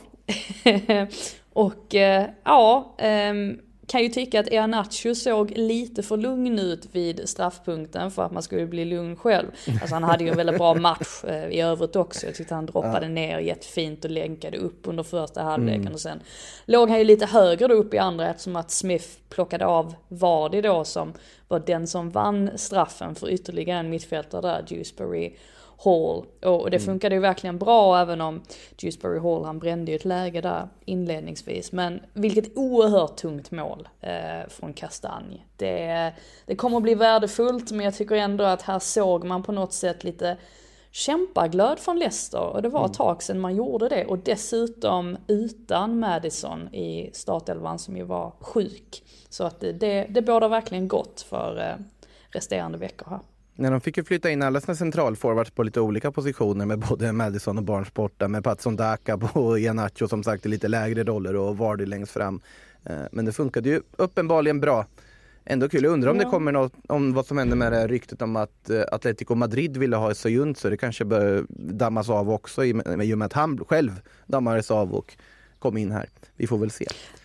Och eh, ja... Ehm, kan ju tycka att Iheanacho såg lite för lugn ut vid straffpunkten för att man skulle bli lugn själv. Alltså han hade ju en väldigt bra match eh, i övrigt också. Jag tyckte han droppade ja. ner jättefint och länkade upp under första halvleken. Mm. Och sen låg han ju lite högre upp i andra eftersom att Smith plockade av Vardy då som var den som vann straffen för ytterligare en mittfältare där, Dewsbury Hall. Och det funkade ju verkligen bra även om Dewsbury Hall, han brände ju ett läge där inledningsvis. Men vilket oerhört tungt mål eh, från Castagne. Det, det kommer att bli värdefullt, men jag tycker ändå att här såg man på något sätt lite kämpaglöd från Leicester. Och det var ett tag sedan man gjorde det. Och dessutom utan Maddison i startelvan som ju var sjuk. Så att det, det, det bådar verkligen gott för eh, resterande veckor här. När de fick ju flytta in alla sina centralforwards på lite olika positioner med både Maddison och Barnes borta, med Patson Daka på Iheanacho som sagt i lite lägre roller och Vardy längst fram. Men det funkade ju uppenbarligen bra. Ändå kul. Jag undrar om ja. det kommer något om vad som hände med det här ryktet om att Atletico Madrid ville ha Söyüncü, så det kanske bör dammas av också i och med att han själv dammades av och kom in här. Vi får väl se.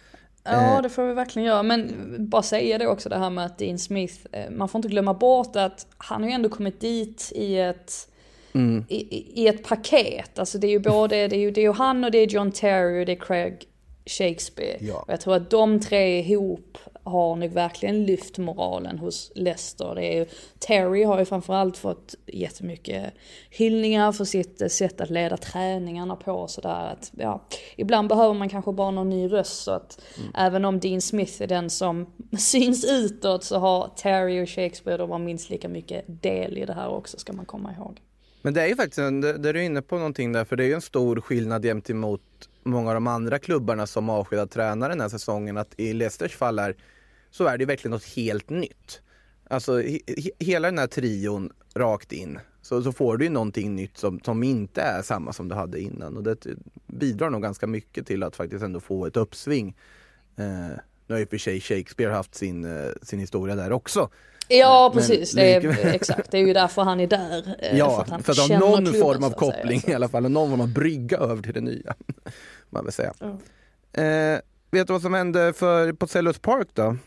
Ja, det får vi verkligen göra. Men bara säga det också, det här med att Dean Smith, man får inte glömma bort att han har ju ändå kommit dit i ett, mm. i, i ett paket. Alltså det är ju både, det är ju, det är ju han och det är John Terry och det är Craig Shakespeare. Ja. Och jag tror att de tre ihop har nu verkligen lyft moralen hos Leicester. Det är ju, Terry har ju framförallt fått jättemycket hyllningar för sitt sätt att leda träningarna på och sådär. Att, ja, ibland behöver man kanske bara någon ny röst, så att mm. även om Dean Smith är den som syns utåt, så har Terry och Shakespeare, de har minst lika mycket del i det här också, ska man komma ihåg. Men det är ju faktiskt, där du är inne på någonting där, för det är ju en stor skillnad jämt emot många av de andra klubbarna som avskedar tränare den här säsongen, att i Leicesters fall är, så är det verkligen något helt nytt. Alltså he, he, hela den här trion rakt in, så, så får du ju någonting nytt som, som inte är samma som du hade innan, och det bidrar nog ganska mycket till att faktiskt ändå få ett uppsving. Eh, nu har ju för sig Shakespeare haft sin, eh, sin historia där också. Ja, precis. Men, det är, exakt. Det är ju därför han är där. Ja, för att han för att ha någon form av koppling säga, i alla fall. Och någon form av brygga över till det nya. Man vill säga. Mm. Eh, vet du vad som hände för, på Selhurst Park då?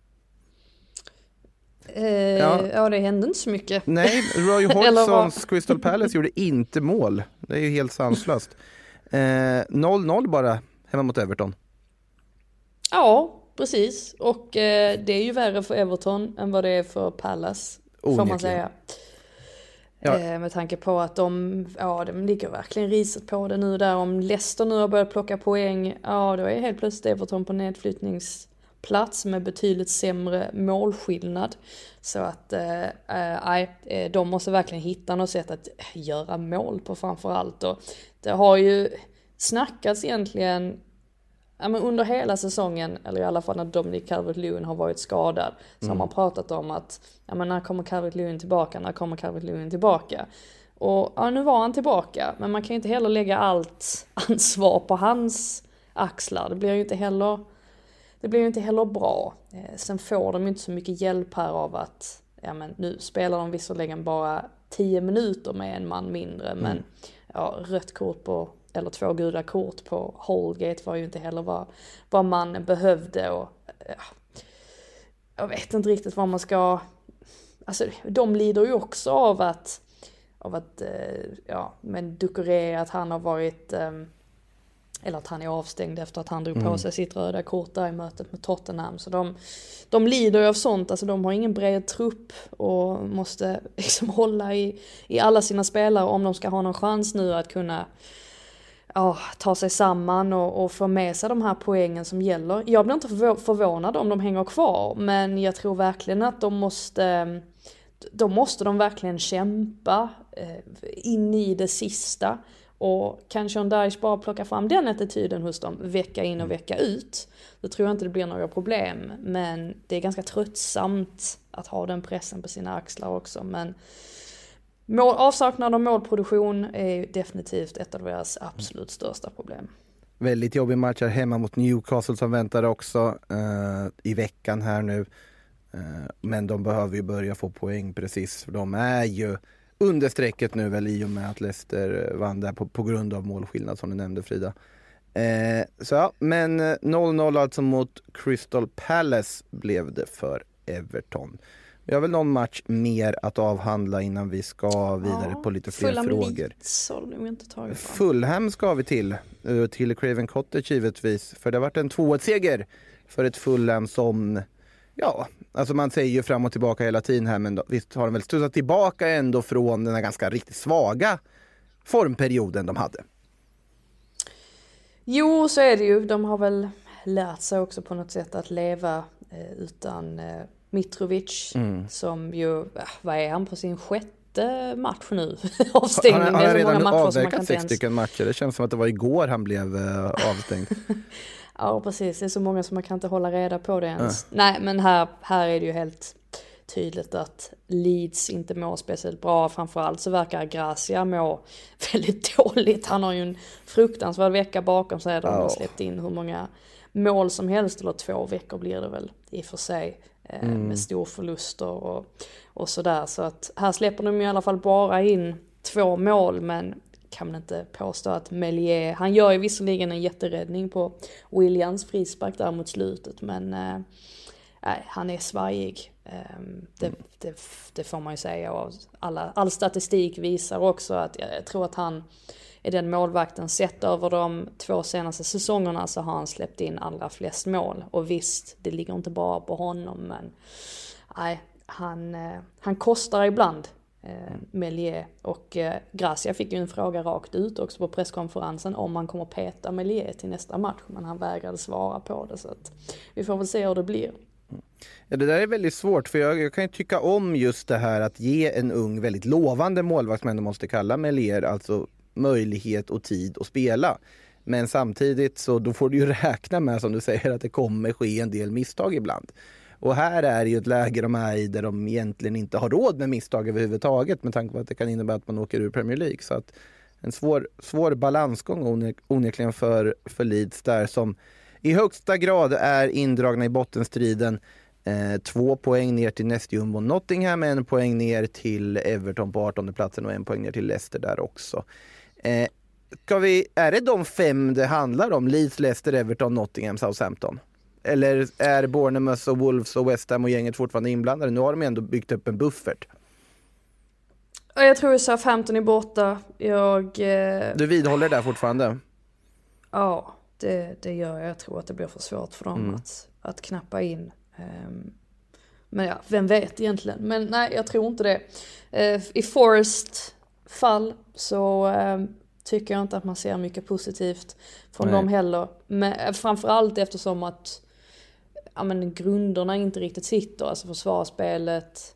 Eh, ja. ja, det hände inte så mycket. Nej, Roy Hodgsons Crystal Palace gjorde inte mål. Det är ju helt sanslöst. Eh, noll noll bara hemma mot Everton. Ja, precis. Och eh, det är ju värre för Everton än vad det är för Palace, får man säga. Ja. Eh, med tanke på att de, ja, de ligger verkligen riset på det nu där. Om Leicester nu har börjat plocka poäng, ja, då är helt plötsligt Everton på nedflyttningsplats med betydligt sämre målskillnad. Så att eh, eh, de måste verkligen hitta något sätt att göra mål på framförallt. Och det har ju snackats egentligen ja, men under hela säsongen, eller i alla fall när Dominic Calvert-Lewin har varit skadad, så mm. har man pratat om att ja, men när kommer Calvert-Lewin tillbaka, när kommer Calvert-Lewin tillbaka? Och ja, nu var han tillbaka, men man kan ju inte heller lägga allt ansvar på hans axlar. Det blir ju inte heller, det blir ju inte heller bra. Eh, sen får de inte så mycket hjälp här av att ja, men nu spelar de visserligen bara tio minuter med en man mindre, mm. men ja, rött kort på, eller två gula kort på Holgate var ju inte heller vad, vad mannen behövde. Och, ja, jag vet inte riktigt vad man ska... Alltså, de lider ju också av att, av att ja, men Ducouré, att han har varit... Eller att han är avstängd efter att han drog mm. på sig sitt röda kort där i mötet med Tottenham. Så de, de lider ju av sånt. Alltså de har ingen bred trupp och måste liksom hålla i, i alla sina spelare om de ska ha någon chans nu att kunna ja, ta sig samman och, och få med sig de här poängen som gäller. Jag blir inte förvånad om de hänger kvar, men jag tror verkligen att de måste, de måste de verkligen kämpa eh, in i det sista. Och kan Sean Dyche bara plocka fram den attityden hos dem vecka in och vecka ut, då tror jag inte det blir några problem. Men det är ganska tröttsamt att ha den pressen på sina axlar också. Men mål, avsaknad av målproduktion är definitivt ett av deras absolut största problem. Väldigt jobbig match här hemma mot Newcastle som väntar också uh, i veckan här nu. Uh, men de behöver ju börja få poäng precis, för de är ju understrecket nu väl i och med att Leicester vann där på, på grund av målskillnad som du nämnde, Frida. Eh, så ja, men noll noll alltså mot Crystal Palace blev det för Everton. Vi har väl någon match mer att avhandla innan vi ska vidare ja, på lite fler frågor. Inte Fulham ska vi till, till Craven Cottage givetvis. För det har varit en två ett-seger för ett Fulham som... Ja, alltså man säger ju fram och tillbaka hela tiden här, men då, visst har de väl studsat tillbaka ändå från den här ganska riktigt svaga formperioden de hade. Jo, så är det ju. De har väl lärt sig också på något sätt att leva eh, utan eh, Mitrovic, mm. som ju, eh, vad är han på sin sjätte match nu? Avstängning. Han, han har redan avverkat sex stycken matcher. Det känns som att det var igår han blev eh, avstängd. Ja, precis. Det är så många som man kan inte hålla reda på det ens. Mm. Nej, men här, här är det ju helt tydligt att Leeds inte mår speciellt bra. Framförallt så verkar Gracia må väldigt dåligt. Han har ju en fruktansvärd vecka bakom sig. De har oh. släppt in hur många mål som helst. Eller två veckor blir det väl i och för sig. Eh, mm. Med stor förluster och, och sådär. Så att här släpper de i alla fall bara in två mål, men kan man inte påstå att Meslier, han gör ju visserligen en jätteräddning på Williams frispark där mot slutet, men äh, han är svajig. Ähm, det, det, det får man ju säga, och alla, all statistik visar också att jag tror att han är den målvakten sett över de två senaste säsongerna, så har han släppt in allra flest mål. Och visst, det ligger inte bara på honom, men nej, han, äh, han kostar ibland. Eh, Meslier, och eh, Gracia fick ju en fråga rakt ut också på presskonferensen om man kommer peta Meslier till nästa match, men han vägrade svara på det, så att vi får väl se hur det blir. Ja, det där är väldigt svårt, för jag, jag kan ju tycka om just det här att ge en ung väldigt lovande målvakt, men man måste kalla Meslier, alltså möjlighet och tid att spela. Men samtidigt så då får du ju räkna med, som du säger, att det kommer ske en del misstag ibland. Och här är det ju ett läge de är i där de egentligen inte har råd med misstag överhuvudtaget, med tanke på att det kan innebära att man åker ur Premier League. Så att en svår, svår balansgång onekligen för, för Leeds där, som i högsta grad är indragna i bottenstriden. Eh, två poäng ner till nästjumbo Nottingham, en poäng ner till Everton på artonde platsen och en poäng ner till Leicester där också. Eh, ska vi, är det de fem det handlar om? Leeds, Leicester, Everton, Nottingham, Southampton? Eller är Bournemouth och Wolves och West Ham och gänget fortfarande inblandade? Nu har de ändå byggt upp en buffert. Jag tror att Southampton är borta. Jag, eh... Du vidhåller där fortfarande? Ja, det, det gör jag. Jag tror att det blir för svårt för dem mm. att, att knappa in. Um, men ja, vem vet egentligen? Men nej, jag tror inte det. Uh, I Forest fall så uh, tycker jag inte att man ser mycket positivt från nej. dem heller. Men framförallt eftersom att ja, men grunderna inte riktigt sitter. Alltså försvarsspelet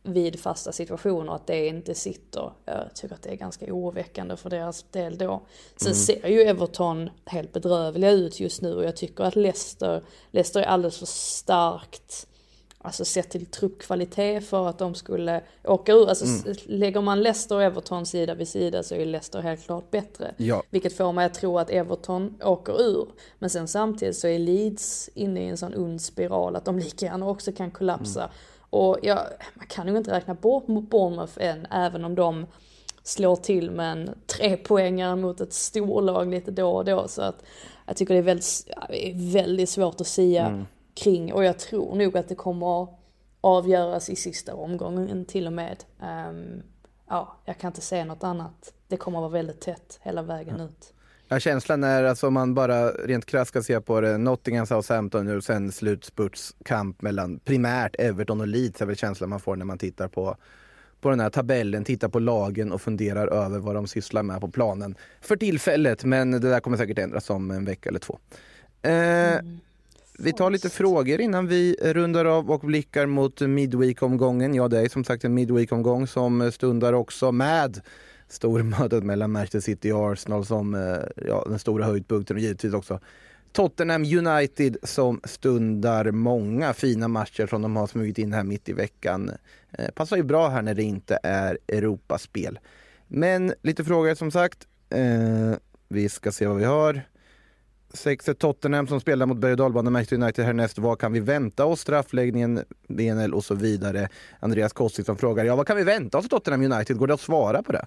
vid fasta situationer, att det inte sitter. Jag tycker att det är ganska oroväckande för deras del då. Sen mm. ser ju Everton helt bedrövliga ut just nu, och jag tycker att Leicester, Leicester är alldeles för starkt, alltså sett till truppkvalitet för att de skulle åka ur. Alltså mm. lägger man Leicester och Everton sida vid sida så är Leicester helt klart bättre. Ja. Vilket får mig att tro att Everton åker ur. Men sen samtidigt så är Leeds inne i en sån ond spiral att de lika gärna också kan kollapsa. Mm. Och jag, man kan ju inte räkna bort mot Bournemouth än, även om de slår till med en tre poängare mot ett storlag lite då och då. Så att jag tycker det är väldigt, väldigt svårt att säga mm. kring, och jag tror nog att det kommer att avgöras i sista omgången till och med. Um, ja, jag kan inte säga något annat. Det kommer att vara väldigt tätt hela vägen ja. ut. Ja, känslan är, alltså, om man bara rent krasst ska se på det, Nottingham, Southampton nu och sen slutspurtskamp mellan primärt Everton och Leeds, är väl känslan man får när man tittar på, på den här tabellen, tittar på lagen och funderar över vad de sysslar med på planen för tillfället, men det där kommer säkert ändras om en vecka eller två. Eh, mm. Vi tar lite frågor innan vi rundar av och blickar mot midweek-omgången. Ja, det är som sagt en midweek-omgång som stundar också med stormötet mellan Manchester City och Arsenal som ja, den stora höjdpunkten, och givetvis också Tottenham United som stundar många fina matcher som de har smugit in här mitt i veckan. Eh, passar ju bra här när det inte är Europaspel. Men lite frågor som sagt. Eh, vi ska se vad vi har. Sex är Tottenham som spelar mot Berg- och Dalbanan Manchester United härnäst. Vad kan vi vänta oss? Straffläggningen, B N L och så vidare. Andreas Kostik som frågar, ja, vad kan vi vänta oss Tottenham United? Går det att svara på det?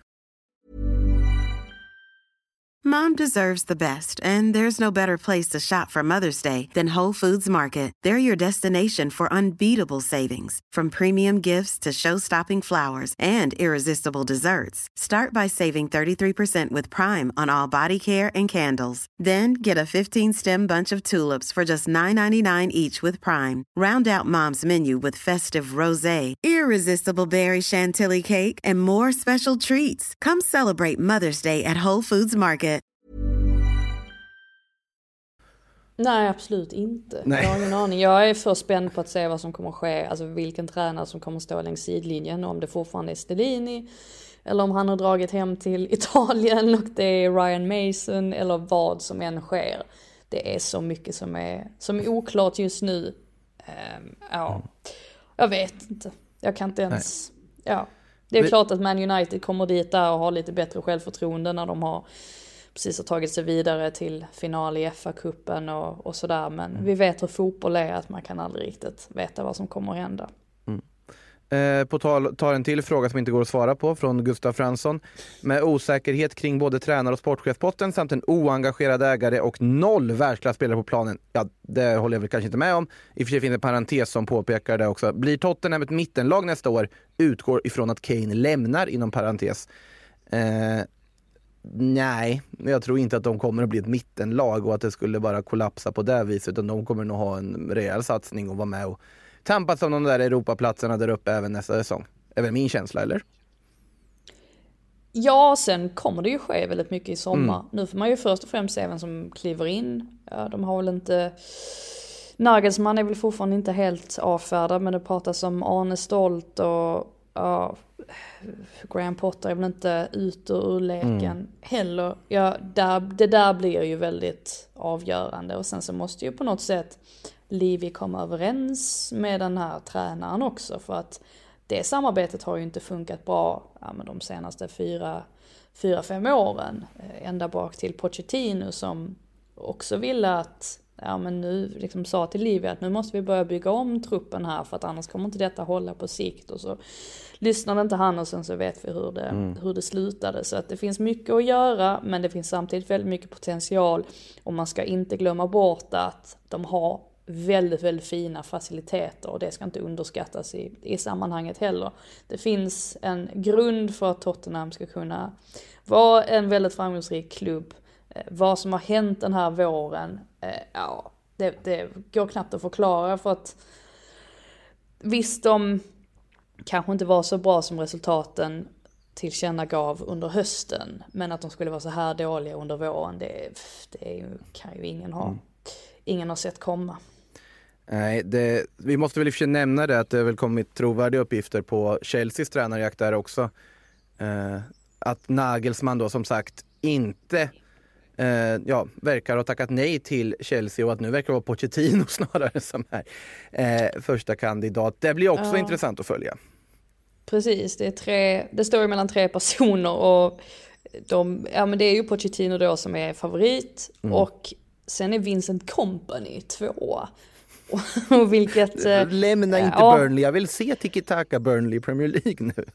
Mom deserves the best, and there's no better place to shop for Mother's Day than Whole Foods Market. They're your destination for unbeatable savings, from premium gifts to show-stopping flowers and irresistible desserts. Start by saving thirty-three percent with Prime on all body care and candles. Then get a fifteen-stem bunch of tulips for just nine ninety-nine each with Prime. Round out Mom's menu with festive rosé, irresistible berry chantilly cake, and more special treats. Come celebrate Mother's Day at Whole Foods Market. Nej, absolut inte. Nej. Jag har ingen aning. Jag är för spänd på att se vad som kommer att ske. Alltså vilken tränare som kommer att stå längs sidlinjen. Om det fortfarande är Stellini. Eller om han har dragit hem till Italien och det är Ryan Mason. Eller vad som än sker. Det är så mycket som är, som är oklart just nu. Um, ja, jag vet inte. Jag kan inte ens... Nej. Ja. Det är Vi... klart att Man United kommer dit där och har lite bättre självförtroende när de har... precis har tagit sig vidare till final i F A-cupen och, och sådär. Men mm. vi vet hur fotboll är, att man kan aldrig riktigt veta vad som kommer att hända. Mm. Eh, på tal tar en till fråga som inte går att svara på från Gustav Fransson. Med osäkerhet kring både tränare och sportchefsposten samt en oengagerad ägare och noll världsklasspelare på planen. Ja, det håller jag väl kanske inte med om. I och för sig finns det en parentes som påpekar det också. Blir Tottenham ett mittenlag nästa år? Utgår ifrån att Kane lämnar inom parentes. Eh, Nej, jag tror inte att de kommer att bli ett mittenlag och att det skulle bara kollapsa på det viset, utan de kommer nog ha en rejäl satsning och vara med och tampas om de där Europaplatserna där uppe även nästa säsong. Är väl min känsla, eller? Ja, sen kommer det ju ske väldigt mycket i sommar. Mm. Nu får man ju först och främst se vem som kliver in. Ja, de har väl inte... Nagelsmann är väl fortfarande inte helt avfärdad, men det pratas om Arne Stolt och... Ja, Graham Potter är väl inte ut ur leken mm. heller. Ja, där, det där blir ju väldigt avgörande. Och sen så måste ju på något sätt Levy komma överens med den här tränaren också. För att det samarbetet har ju inte funkat bra ja, med de senaste fyra, fyra, fem åren. Ända bak till Pochettino som också ville att ja, men nu liksom sa till Levy att nu måste vi börja bygga om truppen här för att annars kommer inte detta hålla på sikt. Och så lyssnade inte han och sen så vet vi hur det, mm. hur det slutade. Så att det finns mycket att göra, men det finns samtidigt väldigt mycket potential. Och man ska inte glömma bort att de har väldigt, väldigt fina faciliteter och det ska inte underskattas i, i sammanhanget heller. Det finns en grund för att Tottenham ska kunna vara en väldigt framgångsrik klubb. Vad som har hänt den här våren, eh, ja, det, det går knappt att förklara för att visst de kanske inte var så bra som resultaten tillkännagav under hösten, men att de skulle vara så här dåliga under våren, det, det är ju, kan ju ingen ha, mm. ingen har sett komma. Nej, det, vi måste väl i och för sig nämna det att det har väl kommit trovärdiga uppgifter på Chelseas tränarjakt där också. Eh, att Nagelsmann då som sagt inte eh, ja, verkar ha tackat nej till Chelsea och att nu verkar det vara Pochettino snarare som är eh, första kandidat. Det blir också ja. intressant att följa. Precis, det är tre, det står ju mellan tre personer och de, ja men det är ju Pochettino då som är favorit mm. och sen är Vincent Kompany två. Och vilket, lämna inte ja. Burnley, jag vill se tiki-taka Burnley i Premier League nu.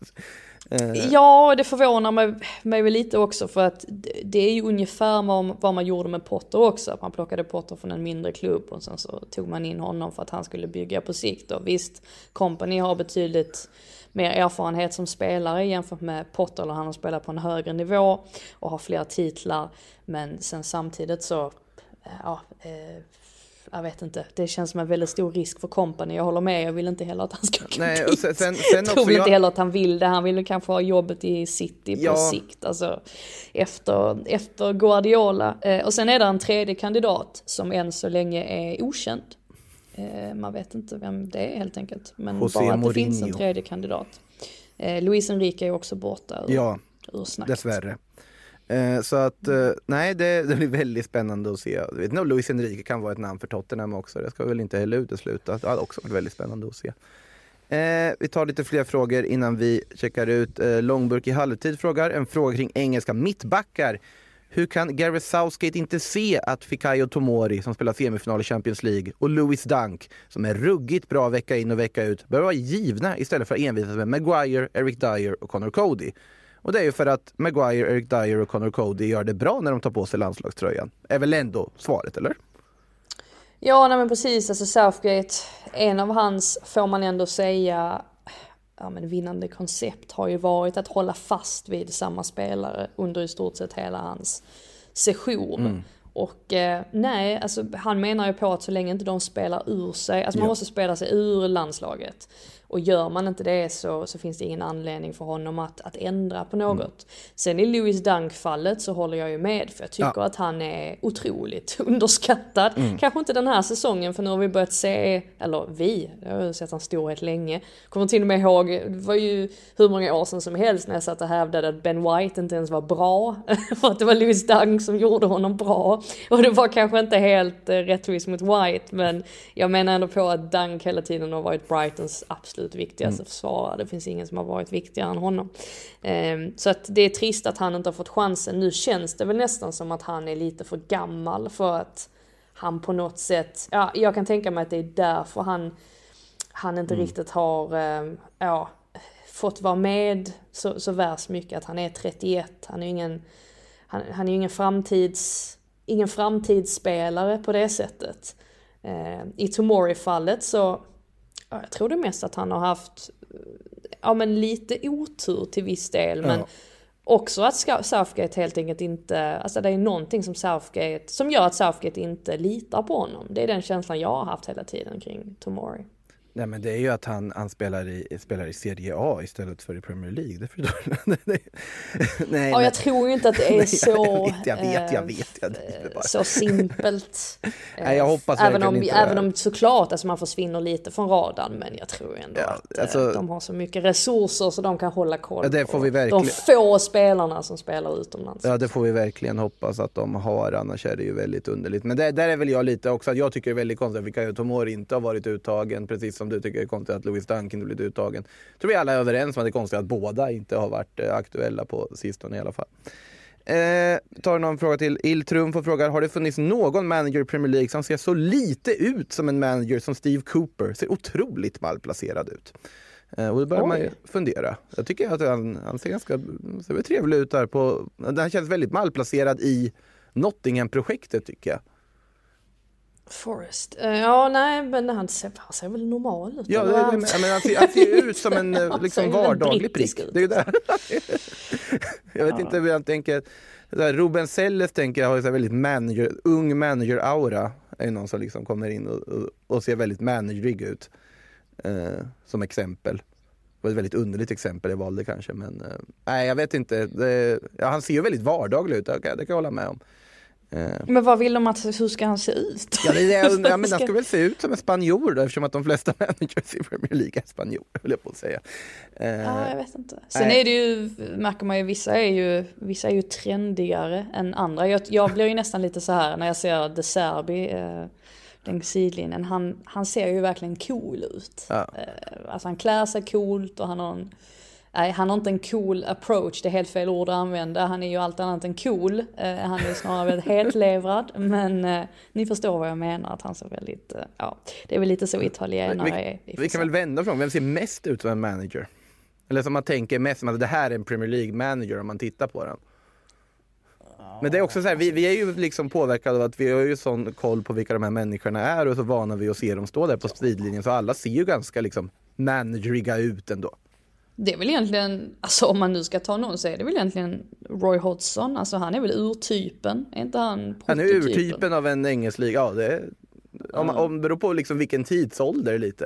Ja, det förvånar mig, mig väl lite också för att det är ju ungefär vad, vad man gjorde med Potter också. Man plockade Potter från en mindre klubb och sen så tog man in honom för att han skulle bygga på sikt. Och visst, Kompany har betydligt mer erfarenhet som spelare jämfört med Potter, eller han har spelat på en högre nivå och har fler titlar. Men sen samtidigt så, ja, eh, jag vet inte, det känns som en väldigt stor risk för Kompany. Jag håller med, jag vill inte heller att han ska gå Nej, dit. Och sen, sen, sen jag tror också inte jag... heller att han vill det. Han vill kanske ha jobbet i City på ja. sikt. Alltså efter, efter Guardiola. Eh, och sen är det en tredje kandidat som än så länge är okänd. Eh, man vet inte vem det är helt enkelt. Men José bara att Mourinho. det finns en tredje kandidat. Eh, Luis Enrique är också borta ur, ja, ur snacket. Dessvärre. Eh, så att, eh, nej det, det blir väldigt spännande att se. Jag vet inte om Luis Enrique kan vara ett namn för Tottenham också. Det ska väl inte heller utesluta. Det hade också varit väldigt spännande att se. Eh, vi tar lite fler frågor innan vi checkar ut. Eh, Långburk i halvtid frågar. En fråga kring engelska mittbackar. Hur kan Gareth Southgate inte se att Fikayo Tomori som spelar semifinal i Champions League och Lewis Dunk som är ruggigt bra vecka in och vecka ut bör vara givna istället för att envisas med Maguire, Eric Dyer och Connor Cody? Och det är ju för att Maguire, Eric Dyer och Connor Cody gör det bra när de tar på sig landslagströjan. Är väl ändå svaret, eller? Ja, nej men precis. Alltså Southgate, en av hans, får man ändå säga, ja men vinnande koncept har ju varit att hålla fast vid samma spelare under i stort sett hela hans session. Mm. Och eh, nej, alltså han menar ju på att så länge inte de spelar ur sig, alltså man ja. måste spela sig ur landslaget. Och gör man inte det så, så finns det ingen anledning för honom att, att ändra på något. Mm. Sen i Lewis Dunk-fallet så håller jag ju med. För jag tycker ja. att han är otroligt underskattad. Mm. Kanske inte den här säsongen, för nu har vi börjat se, eller vi, jag har ju sett hans storhet länge. Kommer till och med ihåg, det var ju hur många år sedan som helst när jag satt och hävdade att Ben White inte ens var bra. För att det var Lewis Dunk som gjorde honom bra. Och det var kanske inte helt eh, rättvist mot White. Men jag menar ändå på att Dunk hela tiden har varit Brightons absolut viktigaste mm. försvarare. Det finns ingen som har varit viktigare än honom. Um, så att det är trist att han inte har fått chansen. Nu känns det väl nästan som att han är lite för gammal för att han på något sätt, ja, jag kan tänka mig att det är därför han han inte mm. riktigt har um, ja, fått vara med så, så värst mycket. Att han är trettioett. Han är ju ingen han, han är ingen framtids ingen framtidsspelare på det sättet. Uh, I Tomori-fallet så jag tror det mest att han har haft ja, men lite otur till viss del. Men ja. också att Southgate helt enkelt inte, alltså det är någonting som Southgate, som gör att Southgate inte litar på honom. Det är den känslan jag har haft hela tiden kring Tomori. Nej, men det är ju att han, han spelar, i, spelar i Serie A istället för i Premier League. Det förstår nej, nej, ja, jag tror ju inte att det är nej, så jag vet, jag vet, jag vet, jag vet äh, så simpelt. Nej, jag hoppas även om, inte även om såklart alltså man försvinner lite från radarn, men jag tror ändå ja, att alltså, äh, de har så mycket resurser så de kan hålla koll ja, det får vi verkligen, de få spelarna som spelar utomlands. Ja, det får vi verkligen hoppas att de har, annars är det ju väldigt underligt. Men det, där är väl jag lite också, att jag tycker det är väldigt konstigt att Fikayo Tomori inte har varit uttagen, precis som du tycker det är konstigt att Lewis Dunk inte blivit uttagen. Jag tror vi alla är överens om att det är konstigt att båda inte har varit eh, aktuella på sistone i alla fall. Eh, tar någon fråga till. Iltrum får fråga, har det funnits någon manager i Premier League som ser så lite ut som en manager som Steve Cooper? Ser otroligt malplacerad ut. Eh, och då börjar Oj. man ju fundera. Jag tycker att han, han ser ganska ser trevlig ut där på, han känns väldigt malplacerad i Nottingham-projektet tycker jag. Forrest. Uh, ja, nej, men han ser, han ser väl normal ut. Ja, det, men, men han, ser, han ser ut som en liksom vardaglig prick. Det är ju där. Jag vet ja. inte hur jag tänker. Där, Ruben Selles tänker jag har så väldigt manager, ung manager-aura. Är någon som liksom kommer in och, och, och ser väldigt managerig ut. Uh, som exempel. Det var ett väldigt underligt exempel jag valde kanske. Men uh, nej, jag vet inte. Det, ja, han ser ju väldigt vardaglig ut. Okay, det kan jag hålla med om. Men vad vill de att, hur ska han se ut? Ja, det är det jag undrar. Ja, men han ska väl se ut som en spanjor då, eftersom att de flesta managers i Premier League är spanjor, höll jag på att säga. Ja, jag vet inte. Sen nej. är det ju, märker man ju, vissa är ju, vissa är ju trendigare än andra. Jag, jag blir ju nästan lite så här när jag ser De Zerbi, eh, den sidlinjen. Han, han ser ju verkligen cool ut. Ja. Eh, alltså han klär sig coolt och han har en, nej, han har inte en cool approach, det är helt fel ord att använda. Han är ju allt annat än cool. Eh, han är snarare väldigt hellevrad. Men eh, ni förstår vad jag menar, att han ser väldigt, eh, ja, det är väl lite så italienare vi, är. Vi kan väl vända från, vem ser mest ut som en manager? Eller som man tänker mest som att det här är en Premier League manager om man tittar på den. Men det är också så här, vi, vi är ju liksom påverkade av att vi har ju sån koll på vilka de här människorna är och så vana vi att se dem stå där på sidlinjen, så alla ser ju ganska liksom manageriga ut ändå. Det är väl egentligen, alltså om man nu ska ta någon så är det väl egentligen Roy Hodgson, alltså han är väl urtypen, är inte han prototypen? Han är urtypen av en engelsk liga, ja det är, om, mm. om beror på liksom vilken tidsålder lite.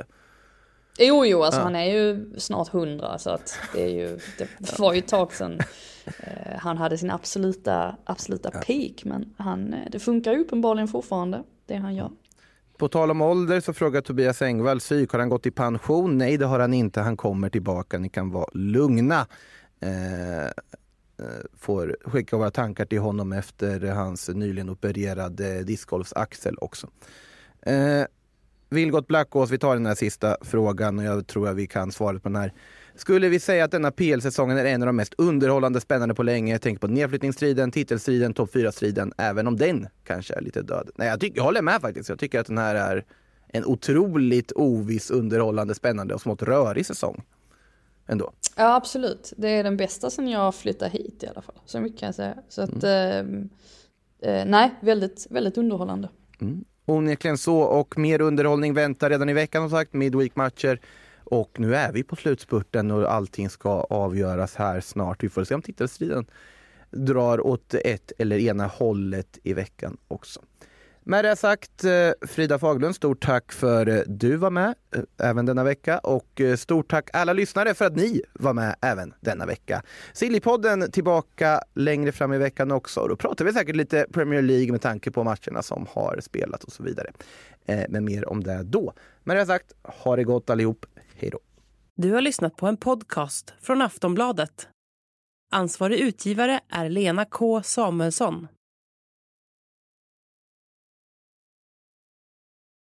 Jo, jo, alltså ja. han är ju snart hundra, så att det är ju, det var ju ett tag sedan eh, han hade sin absoluta, absoluta ja. peak, men han, det funkar ju uppenbarligen fortfarande, det han gör. På tal om ålder så frågar Tobias Engvall, psyk, har han gått i pension? Nej, det har han inte, han kommer tillbaka, ni kan vara lugna. Eh, får skicka våra tankar till honom efter hans nyligen opererade discgolfsaxel också. Eh, Vilgot Blackås, vi tar den här sista frågan och jag tror att vi kan svaret på den här. Skulle vi säga att denna P L-säsongen är en av de mest underhållande spännande på länge? Jag tänker på nedflyttningsstriden, titelstriden, topp fyra-striden, även om den kanske är lite död. Nej, jag, tycker, jag håller med faktiskt. Jag tycker att den här är en otroligt oviss, underhållande, spännande och smått rörig säsong. Ändå. Ja, absolut. Det är den bästa sen jag flyttade hit i alla fall. Så mycket kan jag säga. Så att, mm. eh, eh, nej, väldigt, väldigt underhållande. Mm. Onekligen så, och mer underhållning väntar redan i veckan som sagt, midweek-matcher. Och nu är vi på slutspurten och allting ska avgöras här snart. Vi får se om titelstriden drar åt ett eller ena hållet i veckan också. Med det sagt, Frida Faglund, stort tack för du var med även denna vecka. Och stort tack alla lyssnare för att ni var med även denna vecka. Sillypodden tillbaka längre fram i veckan också. Och då pratar vi säkert lite Premier League med tanke på matcherna som har spelat och så vidare. Men mer om det då. Med det sagt, ha det gott allihop. Hej då. Du har lyssnat på en podcast från Aftonbladet. Ansvarig utgivare är Lena K. Samuelsson.